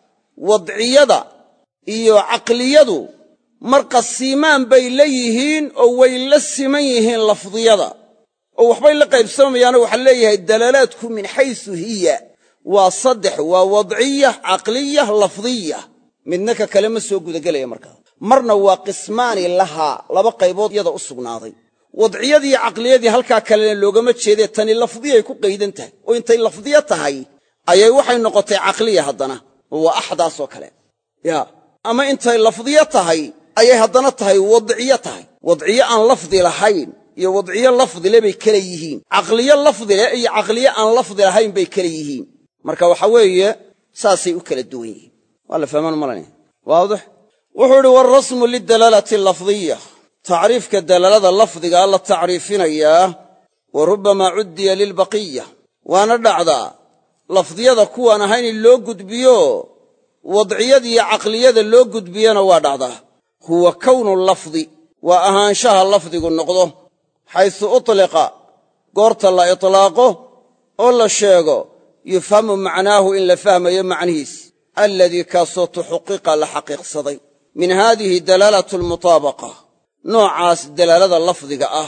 wadciyada iyo caqliyadu mar qasiimaan bay la yihiin oo way la siman yihiin lafdiyada oo waxbay la qaybsamayaanoo waxaa leeyahay dalaalaadku min xaysu hiya waa saddex waa wadciya caqliya lafdiya midna ka kale ma soo gudagelaya markaa marna waa qismaani lahaa laba qaybood yada u sugnaaday wadciyadiiyo caqliyadii halkaa kalena loogama jeedee tani lafdiyay ku qaydan tahay oo intay lafdiya tahay ayay waxay noqotay caqliya haddana oo waa axdaasoo kale ya ama intay lafdiya tahay ayay haddana tahay wadciyo tahay wadciyo aan lafdi lahayn iyo wadciyo lafdile bay kala yihiin caqliyo lafdile iyo caqliyo aan lafdi lahayn bay kala yihiin marka waxa weeye saasay u kala duwan yihiin waa la fahmaan malanaya waadix wuxuu idhi waalrasmu lidalaalati alafdiya tacriifka dalaalada lafdigaa la tacriifinayaa wa rubbamaa cuddiya lilbaqiya waana dhacdaa lafdiyada kuwaan ahayn in loo gudbiyo wadciyadiiyo caqliyada loo gudbiyana waa dhacdaa huwa kownu lafdi waa ahaanshaha lafdigu noqdo xaysu utliqa goorta la itlaaqo oo la sheego yufhamu macnaahu in la fahmayo macnihiis alladii kaasoo tuxuqiqa la xaqiiqsaday min haadihi dalaalatu almutaabaqa noocaas dalaalada lafdiga ah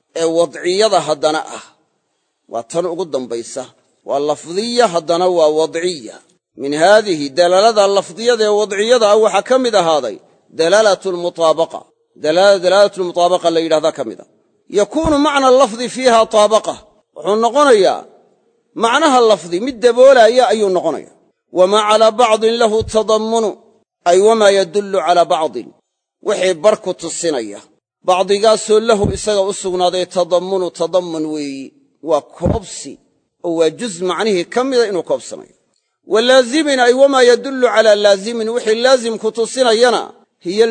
ee wadciyada haddana ah waa tan ugu dambaysa waa lafdiya haddana waa wadciya min haadihi dalaalada lafdiyada ee wadciyada ah waxaa ka mid ahaaday dalaalatulmutaabaqa dalaalatulmutaabaqa la yidhahdaa ka mid a yakuunu macna lafdi fiiha taabaqa wuxuu noqonayaa macnaha lafdi mid daboolaya ayuu noqonaya wamaa calaa bacdin lahu tadammunu ay wamaa yadullu calaa bacdin wixii bar ku tusinaya bacdigaasoo lahu isaga u sugnaaday tadammunu tadammun weeyi waa koobsi oo waa juz macnihii ka mida inuu koobsanayo wa laazimin ay wamaa yadullu calaa laazimin wixii laazim ku tusinayana hiya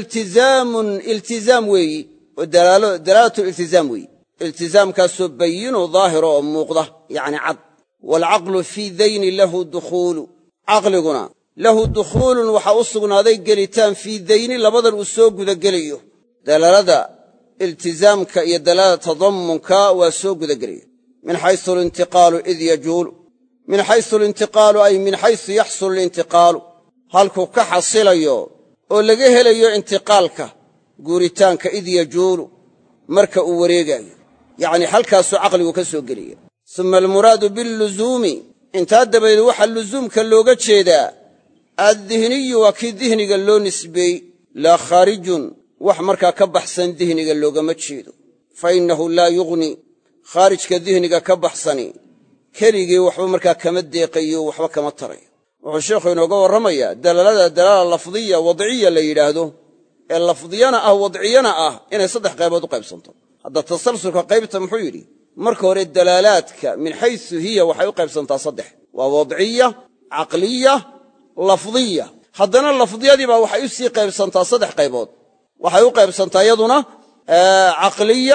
iltizaam weeyi oo dalaalatu iltizaam weeyi iltizaamkaasoo bayinu daahiro oo muuqda yacni cad waalcaqlu fii dayni lahu dukhuulu caqliguna lahu dukhuulun waxaa u sugnaaday gelitaan fii dayni labadan uu soo gudagelayo dalaalada iltizaamka iyo dalaalada tadammunka waa soo gudagelaya min xaysu alintiqaalu id yajuulu min xaysu alintiqaalu ay min xaysu yaxsulu alintiqaalu halkuu ka xasilayo oo laga helayo intiqaalka guuritaanka id yajuulu marka uu wareegaayo yacni halkaasuu caqligu ka soo gelaya suma almuraadu billuzuumi intaa dabadeed waxaa luzuumka looga jeedaa addihniyu waa kii dihniga loo nisbeey laa khaarijun wax markaa ka baxsan dihniga loogama jeedo fa innahu laa yughni khaarijka dihniga ka baxsani keligii waxba markaa kama deeqayo waxba kama tarayo wuxuu sheekhu inooga warramayaa dalaalada dalaala lafdiya wadciya la yidhaahdo ee lafdiyana ah wadciyana ah inay saddex qaybood u qaybsanto hadda tasalsulka qaybta muxuu yidhi marka hore dalaalaadka min xaysu hiya waxay u qaybsantaa saddex waa wadciya caqliya lafdiya haddana lafdiyadiibaa waxay u sii qaybsantaa saddex qaybood waxay u qaybsantaa iyaduna caqliya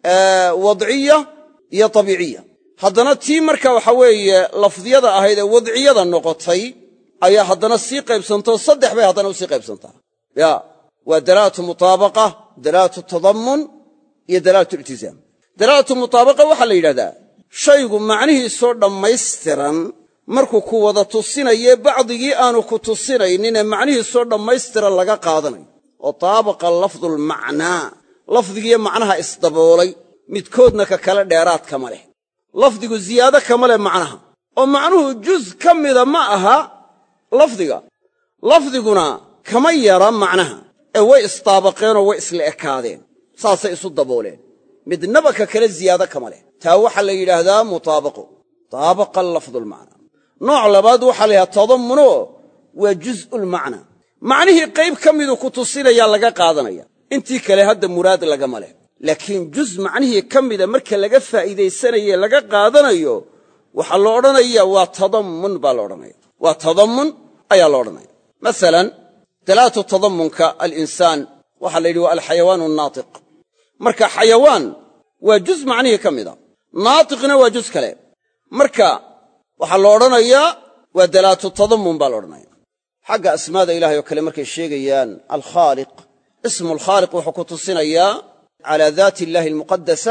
wadciya iyo tabiiciya haddana tii marka waxa weeye lafdiyada ahayd ee wadciyada noqotay ayaa haddana sii qaybsantao saddex bay haddana u sii qaybsantaa ya waa dalaalatu mutaabaqa dalaalatu tadammun iyo dalaalatu iltizaam dalaalatu mutaabaqa waxaa la yidhahdaa shaygu macnihiisoo dhammaystiran markuu ku wada tusinaye bacdigii aanu ku tusinayninee macnihiisoo dhammaystiran laga qaadanayo oo taabaqa lafdulmacnaa lafdigiiyo macnaha isdaboolay midkoodna ka kale dheeraad kama leh lafdigu ziyaado kama leh macnaha oo macnuhu juz ka mida ma aha lafdiga lafdiguna kama yara macnaha ee way isdaabaqeenoo way isla ekaadeen saasay isu dabooleen midnaba ka kale ziyaado kama leh taa waxaa la yidhaahdaa mutaabaqo taabaqa lafdulmacnaa nooc labaad waxaa la yidhahdaa tadammuno waa juz'ulmacnaa macnihii qayb ka miduu ku tusinayaa laga qaadanaya intii kale hadda muraad lagama leh laakiin juz macnihii ka mida marka laga faa'iidaysanaye laga qaadanayo waxaa la odhanaya waa tadammun baa la odhanaya waa tadammun ayaa la odhanaya masalan dalaalatu tadammunka alinsaan waxaa la yidhi waa alxayawaanu annaatiq marka xayawaan waa juz macnihii ka mida naatiqna waa juz kale marka waxaa la odhanayaa waa dalaalatu tadammun baa la odhanaya xagga asmaada ilahay oo kale markay sheegayaan alkhaaliq ismu alkhaaliq wuxuu ku tusinayaa calaa daati illaahi almuqadasa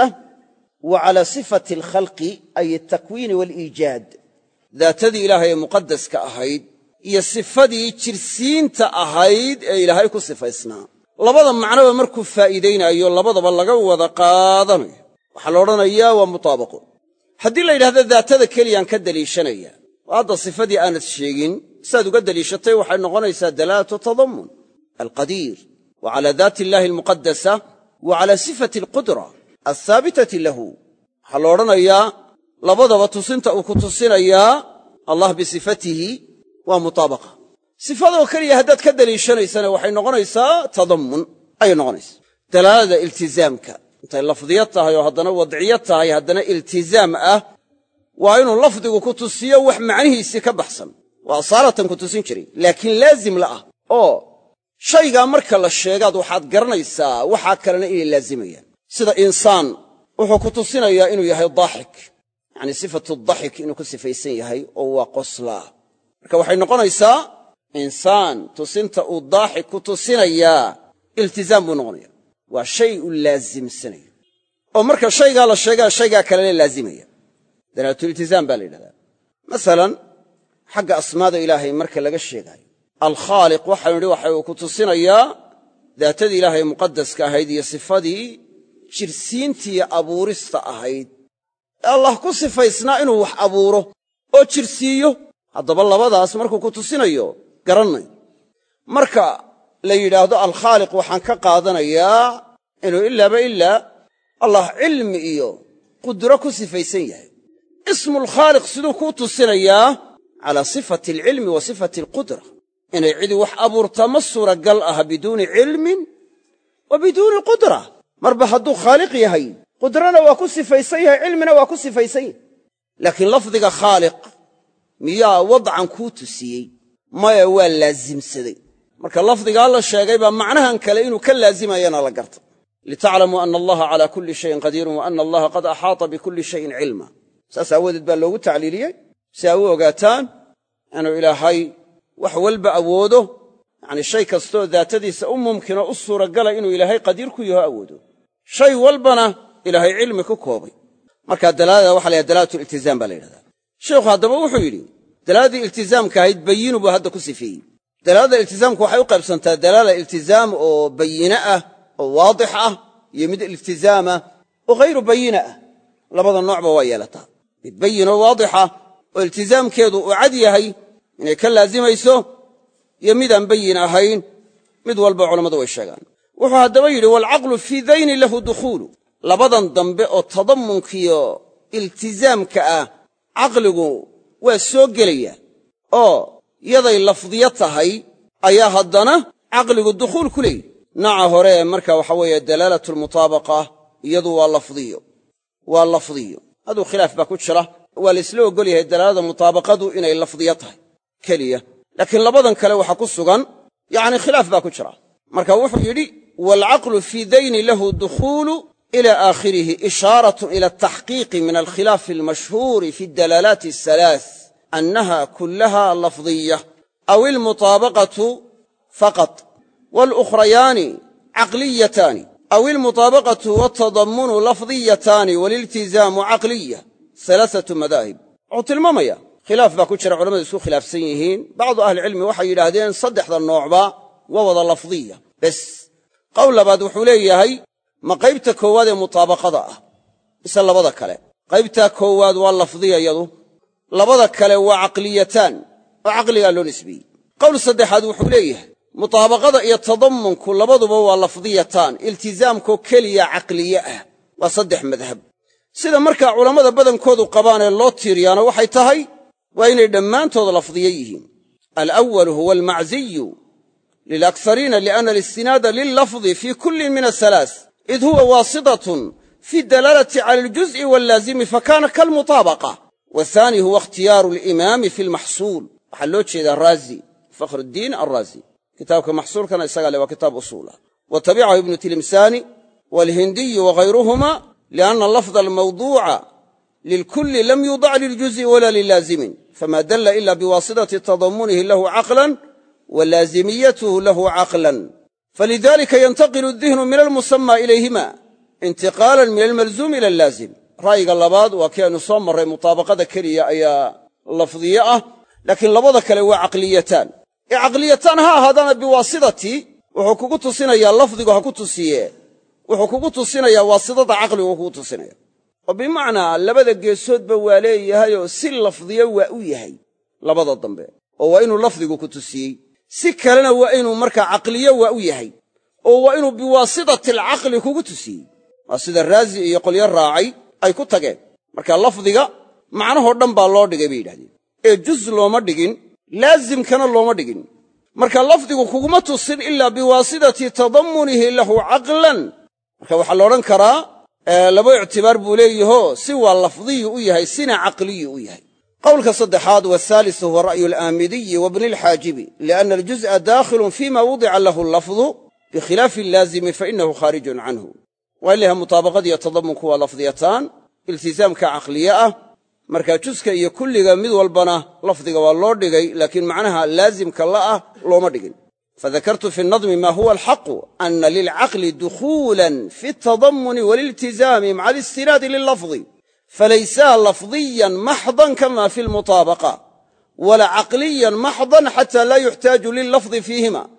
wa calaa sifati alkhalqi ay altakwiini waaliijaad daatadii ilaahay ee muqadaska ahayd iyo sifadii jirsiinta ahayd ee ilaahay ku sifaysnaa labada macnoba markuu faa'iidaynaayo labadaba laga wada qaadanayo waxaa la odhanayaa waa mutaabaqo haddii la yidhahdo daatada keliyaan ka deliishanaya oo hadda sifadii aanad sheegin saad uga deliishatay waxay noqonaysaa dalaalatu tadammun alqadiir wa calaa daati illaahi almuqadasa wa calaa sifati alqudra althaabitati lahu waxaa la odhanayaa labadaba tusinta uu ku tusinayaa allah bisifatihi waa mutaabaqa sifadoo keliya haddaad ka deliishanaysana waxay noqonaysaa tadammun ayay noqonaysaa dalaalada iltizaamka intay lafdiya tahay oo haddana wadciya tahay haddana iltizaam ah waa inuu lafdigu ku tusiyo wax macnihiisii ka baxsan waa asaaratan ku tusin jiray laakiin laazim la ah oo shaygaa marka la sheegaad waxaad garanaysaa waxaa kalena inay laazimayaan sida insaan wuxuu ku tusinayaa inuu yahay daaxik yacni sifatu daxik inuu ku sifaysan yahay oo waa qoslaa marka waxay noqonaysaa insaan tusinta uu daaxik ku tusinayaa iltizaam buu noqonaya waa shay uu laazimsanayo oo marka shaygaa la sheegaa shaygaa kalena laazimaya dalaalatuliltizaam baa la yidhahdaa masalan xagga asmaada ilaahay marka laga sheegaayo alkhaaliq waxaynu nidhi waxa uu ku tusinayaa daatadii ilaahay muqadaska ahayd iyo sifadii jirsiintii abuurista ahayd ee allah ku sifaysnaa inuu wax abuuro oo jirsiiyo. haddaba labadaas markuu ku tusinayo garannay. marka la yidhaahdo alkhaaliq waxaan ka qaadanayaa inuu ilaaba ilaa allah cilmi iyo qudro ku sifaysan yahay. ismulkhaaliq siduu kuu tusinayaa calaa sifati alcilmi wa sifati alqudra, inay cidi wax abuurtaa ma suuragal aha biduuni cilmin wa biduuni qudra. marba hadduu khaaliq yahay qudrana waa ku sifaysan yahay, cilmina waa ku sifaysan yahay. laakiin lafdiga khaaliq miyaa wadcan kuu tusiyey? maya, waa laasimsaday. marka lafdigaa la sheegay baa macnahan kale inuu ka laazimayana la garta. litaclamuu ana allaha calaa kulli shayin qadiirun wa ana allaha qad axaata bikulli shayin cilma. saas aawadeed baa loogu tacliiliyey si ay u ogaataan inuu ilaahay wax walba awoodo, yacni shay kastoo daatadiisa u mumkino u suuragala inuu ilaahay qadiir ku yaho awoodo. shay walbana ilaahay cilmi ku koobay. markaa dalaalada waxa la yidhahda dalaalatu iltizaam baa la yidhahdaa. sheikhu haddaba wuxuu yidhi dalaaladii iltizaamka ahayd bayinu buu hadda ku sifeeyey. dalaalada iltizaamku waxay u qaybsantaa dalaala iltizaam oo bayine ah oo waadix ah, iyo mid iltizaama oo hayru bayine ah. labada noocba waa yeelataa. mid bayin oo waadixa oo iltizaamkeedu uu cad yahay inay ka laazimayso, iyo midaan bayin ahayn. mid walba culammadu way sheegaan. wuxuu haddaba yidhi waalcaqlu fii dayni lahu dukhuulu. labadan dambe oo tadammunkiyo iltizaamka ah caqligu waa soo gelaya, oo yaday lafdiyo tahay ayaa haddana caqligu dukhuul ku leeyihi. nooca hore marka waxa weeye dalaalatulmutaabaqa iyadu waa lafdiyo. hadduu khilaaf baa ku jira, waa la isla ogol yahay dalaalada mutaabaqadu inay lafdiyo tahay keliya. laakiin labadan kale waxa ku sugan yacni khilaaf baa ku jira. marka wuxuu yidhi waalcaqlu fii dayni lahu dukhuulu ila aakhirihi ishaaratun ila ataxqiiqi min alkhilaafi almashhuuri fi dalaalaati asalaath annaha kullaha lafdiya aw ilmutaabaqatu faqat walukhrayaani caqliyataani aw ilmutaabaqatu waltadammunu lafdiyataani waliltizaamu caqliya alaaatu madaahib. wuxuu tilmaamaya khilaaf baa ku jira, culamadu isku khilaafsan yihiin. bacdu ahlicilmi waxay yidhaahdeen saddexda noocba waa wada lafdiya bes. qowl labaad wuxuu leeyahay ma qaybta koowaad ee mutaabaqada ah mise labada kale? qaybtaa koowaad waa lafdiya yadu, labada kale waa caqliyataan oo caqligaa loo nisbeeyey. qowl saddexaad wuxuu leeyahay mutaabaqada iyo tadammunku labaduba waa lafdiyataan, iltizaamkoo keliya caqliye ah. waa saddex madhab. sida markaa culammada badankoodu qabaan ee loo tiiriyaana waxay tahay waa inay dhammaantood lafdiye yihiin. alأwalu huwa almacziyu lilakhariina lianna alistinaada lillafdi fii kullin min asalaath id huwa waasitatun fi dalaalati cala aljuz'i wallaazimi fakaana kalmutaabaqa. waathaani huwa ikhtiyaaru alimaami fi lmaxsuul. waxaa loo jeedaa raazi, fakhrudiin alraazi. kitaabka maxsuulkana isagaa le waa kitaab usuulah. wa tabicahu ibnu tilimsaani waalhindiyu waghayruhuma lianna lafda almawduuca lilkulli lam yudac liljuz'i wala lilaazimin fama dalla ila biwaasitati tadamunihi lahu caqlan wa laazimiyatuhu lahu caqlan falidalika yantaqilu adihnu min almusamma ilayhima intiqaalan min almalzuum ila allaazim. ra'yiga labaad waa kii aynu soo marray, mutaabaqada keliya ayaa lafdiye ah, laakiin labada kale waa caqliyataan. caqliyataan ha ahaadana biwaasitati wuxuu kugu tusinayaa lafdigu ha ku tusiye, wuxuu kugu tusinayaa waasitada caqligu kugu tusinaya. oo bimacnaa labada geesoodba waa leeyahayoo si lafdiyo waa u yahay labada dambe, oo waa inuu lafdigu ku tusiyey. si kalena waa inuu markaa caqliyo waa u yahay, oo waa inuu biwaasitati alcaqli kugu tusiyey. waa sida raazi iyo qolyo raacay ay ku tageen. marka lafdiga macnahoo dhan baa loo dhigay bay yidhahdeen, ee juz looma dhigin, laazimkana looma dhigin. marka lafdigu kuguma tusin ilaa biwaasitati tadammunihi lahu caqlan. marka waxaa la odhan karaa laba ictibaar buu leeyahoo si waa lafdiyu u yahay, sina caqliyu u yahay. qowlka saddexaad waathaalisu huwa ra'yu alaamidiyi wabni alxaajibi lianna aljuz'a daakhilun fima wudica lahu allafdu bikhilaafi allaazimi fainahu khaarijun canhu. waa in layaha mutaabaqadiiyo tadammunku waa lafdiyataan, iltizaamka caqliye ah. markaa juska iyo kulliga mid walbana lafdiga waa loo dhigay, laakiin macnaha laazimka la'ah looma dhigin. fadakartu fi nadmi ma huwa alxaqu ana lilcaqli dukhuulan fi altadammuni waliltizaami maca alistinaadi lillafdi falaysaa lafdiyan maxdan kama fi lmutaabaqa wala caqliyan maxdan xata laa yuxtaaju lillafdi fiihima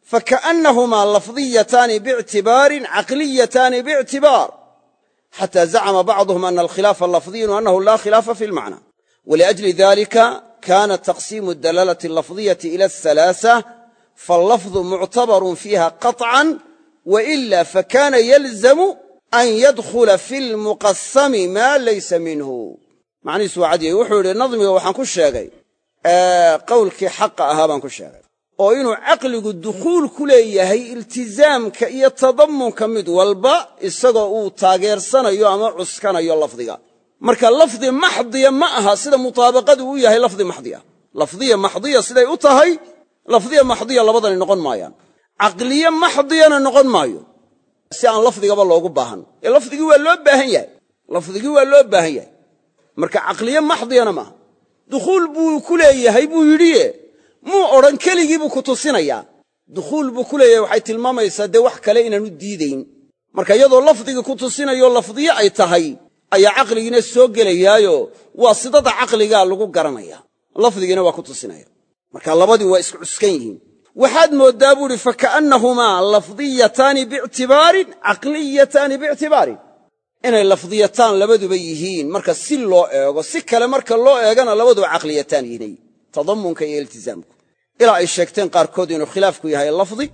فكأنهما لفظيتان باعتبار عقليتان باعتبار، حتى زعم بعضهم أن الخلاف اللفظي وأنه لا خلاف في المعنى. ولأجل ذلك كان تقسيم الدلالة اللفظية إلى الثلاثة، فاللفظ معتبر فيها قطعا، وإلا فكان يلزم أن يدخل في المقسم ما ليس منه. macnihiisu waa cadiye wuxuu yidhi nadmiga waxaan ku sheegay qowlkii xaqa ahaa baan ku sheegay oo inuu caqligu dukhuul ku leeyahay iltizaamka iyo tadammunka mid walba isagoo uu taageersanayo ama cuskanayo lafdiga. marka lafdi maxdiya ma aha sida mutaabaqadu u yahay lafdi maxdiya. lafdiya maxdiya siday u tahay lafdiya maxdiya labadani noqon maayaan, caqliye maxdiyana noqon maayo si aan lafdigaba loogu baahan. lafdigii waa loo baahan yahay, lafdigii waa loo baahan yahay, marka caqliye maxdiyana maaha. dukhuul buu ku leeyahay buu yidhi, muu odhan keligii buu ku tusinayaa. dukhuul buu ku leeyahay waxay tilmaamaysaa dee wax kale inaanu diidayn. marka iyadoo lafdigii ku tusinayo lafdiye ay tahay ayaa caqligiina soo gelayaayo waa sidada caqligaa lagu garanaya, lafdigiina waa ku tusinaya. marka labadii waa isku cuskan yihiin. waxaad mooddaa buu idhi faka'annahumaa lafdiyataani biictibaarin caqliyataani biictibaarin, inay lafdiyataan labaduba yihiin marka si loo eego. si kale marka loo eegana labaduba caqliyataan yihiin, tadammunka iyo iltizaamku. ilaa ay sheegteen qaarkood inuu khilaafku yahay lafdi,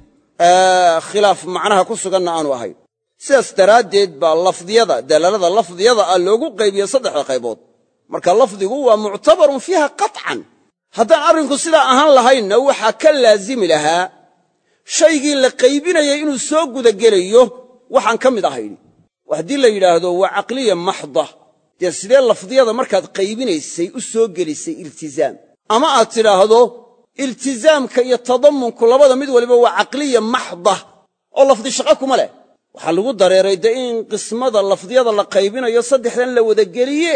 khilaaf macnaha ku suganna aanu ahayn. sidaas daraaddeed baa lafdiyada dalaalada lafdiyada ah loogu qaybiye saddexda qaybood. marka lafdigu waa muctabarun fiiha qatcan. haddaan arrinku sidaa ahaan lahaynna waxaa ka laazimi lahaa shaygii la qaybinayay inuu soo gudagelayo waxaan ka mid ahayn. haddii la yidhaahdo waa caqliya maxda, dee sidee lafdiyada markaad qaybinaysay u soo gelisay iltizaam? ama aad tidhaahdo iltizaamka iyo tadammunku labada mid waliba waa caqliya maxda oo lafdi shaqo kuma leh. waxaa lagu dareeray dee in qismada lafdiyada la qaybinayo saddexdan la wada geliye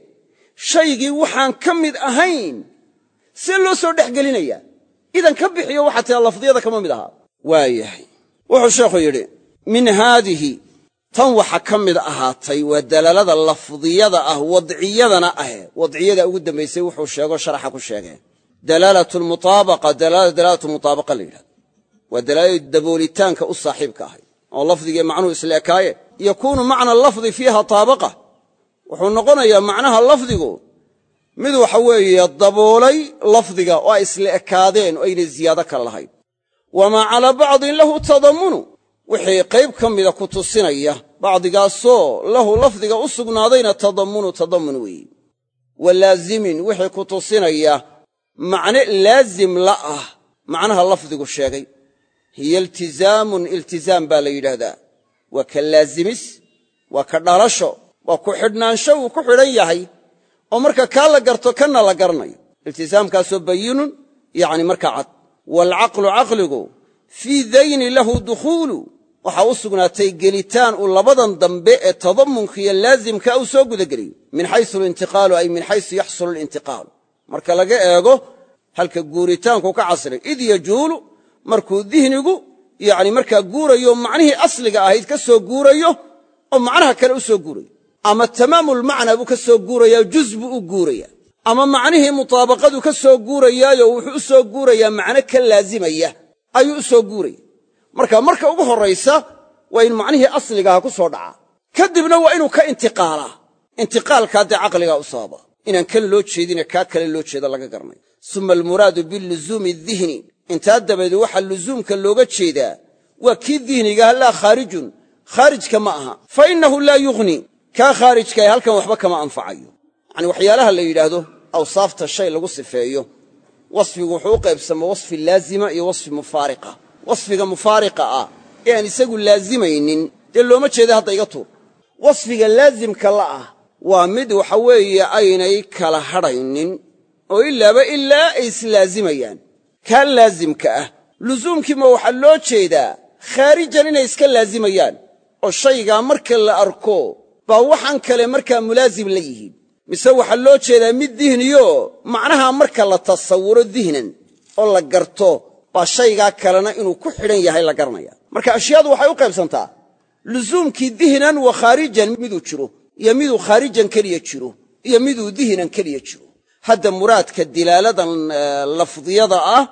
shaygii waxaan ka mid ahayn see loo soo dhex gelinayaa? idan ka bixiyo waxaa tiraa lafdiyada kama mid ahaa. waayahay wuxuu sheekhu yidhi min haadihi tan waxa ka mid ahaatay waa dalaalada lafdiyada ah, wadciyadana ahe. wadciyada ugu dambaysay wuxuu sheego sharaxa ku sheegeen dalaalatu lmutaabaqa, dalaalatu mutaabaqa la yidhahdo waa dalaalada daboolitaanka u saaxiibka ahay oo lafdigii macnuhu isla ekaaye. yakuunu macna lafdi fiiha taabaqa, wuxuu noqonayaa macnaha lafdigu mid waxa weeye daboolay lafdiga oo ay isla ekaadeen oo aynay ziyaado kale lahayn. wamaa calaa bacdin lahu tadammunu, wixii qayb ka mida ku tusinaya bacdigaasoo lahu lafdiga u sugnaadayna tadammun weeye. wa laazimin wixii ku tusinaya macne laazim la ah macnaha lafdigu sheegay. hiya iltizaamun, iltizaam baa la yidhaahdaa. waa ka laazimis, waa ka dhalasho, waa ku xidhnaansho uu ku xidhan yahay oo marka kaa la garto kanna la garanayo. iltizaamkaasoo bayinun yacni markaa cad. waalcaqlu caqligu fii dayni lahu dukhuulu, waxaa u sugnaatay gelitaan uu labadan dambe ee tadammunka iyo laazimka uu soo gudageliyo. min xaysu alintiqaalu ay min xaysu yaxsulu alintiqaalu, marka laga eego halka guuritaanku ka casray. id yajuulu, markuu dihnigu yacni markaa guurayo macnihii asliga ahayd ka soo guurayo oo macnaha kale u soo guurayo. ama tamaamulmacnaa buu ka soo guurayaa, juz buu u guuraya. ama macnihii mutaabaqadu ka soo guurayaayo wuxuu u soo guurayaa macno ka laazimaya ayuu u soo guuraya. marka ugu horraysa waa in macnihii asligaha ku soo dhacaa, kadibna waa inuu ka intiqaalaa. intiqaalkaa dee caqligaa u sababa, inaan kan loo jeedine kaa kale loo jeeda laga garanayo. suma almuraadu biluzuumi dihni, intaa dabadeed waxaa luzuumka looga jeedaa waa kii dihnigaha laa khaarijun, khaarijka ma aha. fa innahu laa yughni, kaa khaarijkaah halkan waxba kama anfacayo. yacni waxyaalaha la yidhaahdo awsaafta shay lagu sifeeyo, wasfigu wuxuu u qaybsamaa wasfi laazima iyo wasfi mufaariqa. wasfiga mufaariqa ah ee aan isagu laazimaynin dee looma jeeda hadda iga tuur. wasfiga laazimka la ah waa mid waxa weeye aynay kala hadhaynin oo ilaaba ilaa ay islaazimayaan. kaa laazimka ah luzuumkiima waxaa loo jeedaa khaarijan inay iska laazimayaan oo shaygaa marka la arko baa waxaan kale markaa mulaazim la yihiin. mise waxaa loo jeedaa mid dihniyo macnaha marka la tasawuro dihnan oo la garto baa shaygaa kalena inuu ku xidhan yahay la garanaya. marka ashyaadu waxay u qaybsantaa luzuumkii dihnan wa khaarijan miduu jiro iyo miduu khaarijan keliya jiro iyo miduu dihnan keliya jiro. hadda muraadka dilaaladan lafdiyada ah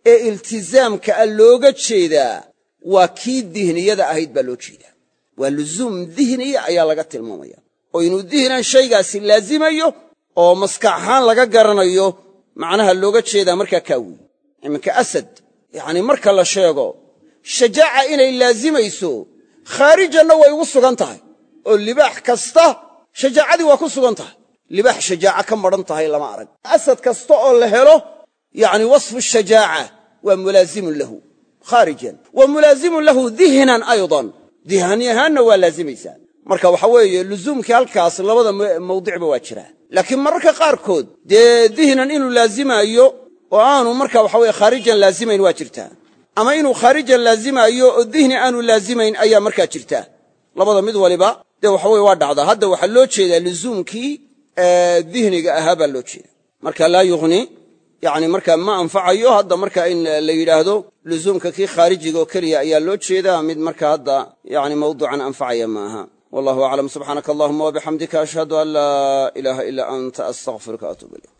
ee iltizaamka a looga jeedaa waa kii dihniyada ahayd baa loo jeedaa. waa luzuum dihniya ayaa laga tilmaamaya oo inuu dihnan shaygaasi laazimayo oo maskax ahaan laga garanayo macnaha looga jeedaa markaa kaa weeye. iminka asad yacni marka la sheego shajaaca inay laazimayso khaarijanna way ugu sugan tahay oo libaax kasta shajaacadii waa ku sugan tahay. libaax shajaaca ka madhan tahay lama arag. asad kasta oo la helo yacni wasfu shajaaca waa mulaazimun lahu khaarijan wa mulaazimun lahu dihnan aydan dihni ahaanna waa laazimaysaa. marka waxa weeye luzuumkii halkaas labada mawdicba waa jiraa. laakiin mararka qaarkood dee dihnan inuu laazimaayo oo aanu marka waxa weye khaarijan laazimayn waa jirtaa, ama inuu khaarijan laazimaayo oo dihni aanu laazimayn ayaa markaa jirtaa. labada mid waliba dee waxa weye waa dhacdaa. hadda waxaa loo jeedaa luzuumkii dihniga ahaa baa loo jeeda. marka laa yughni yani markaa ma anfacayo hadda marka in la yidhaahdo luzuumka kii khaarijiga oo keliya ayaa loo jeedaa, mid marka hadda yani mawduucan anfacaya ma aha. wallahu aclam. subxaanaka allahuma wabixamdika ashhadu an laa ilaaha ilaa anta astaghfiruka atuub ilayk.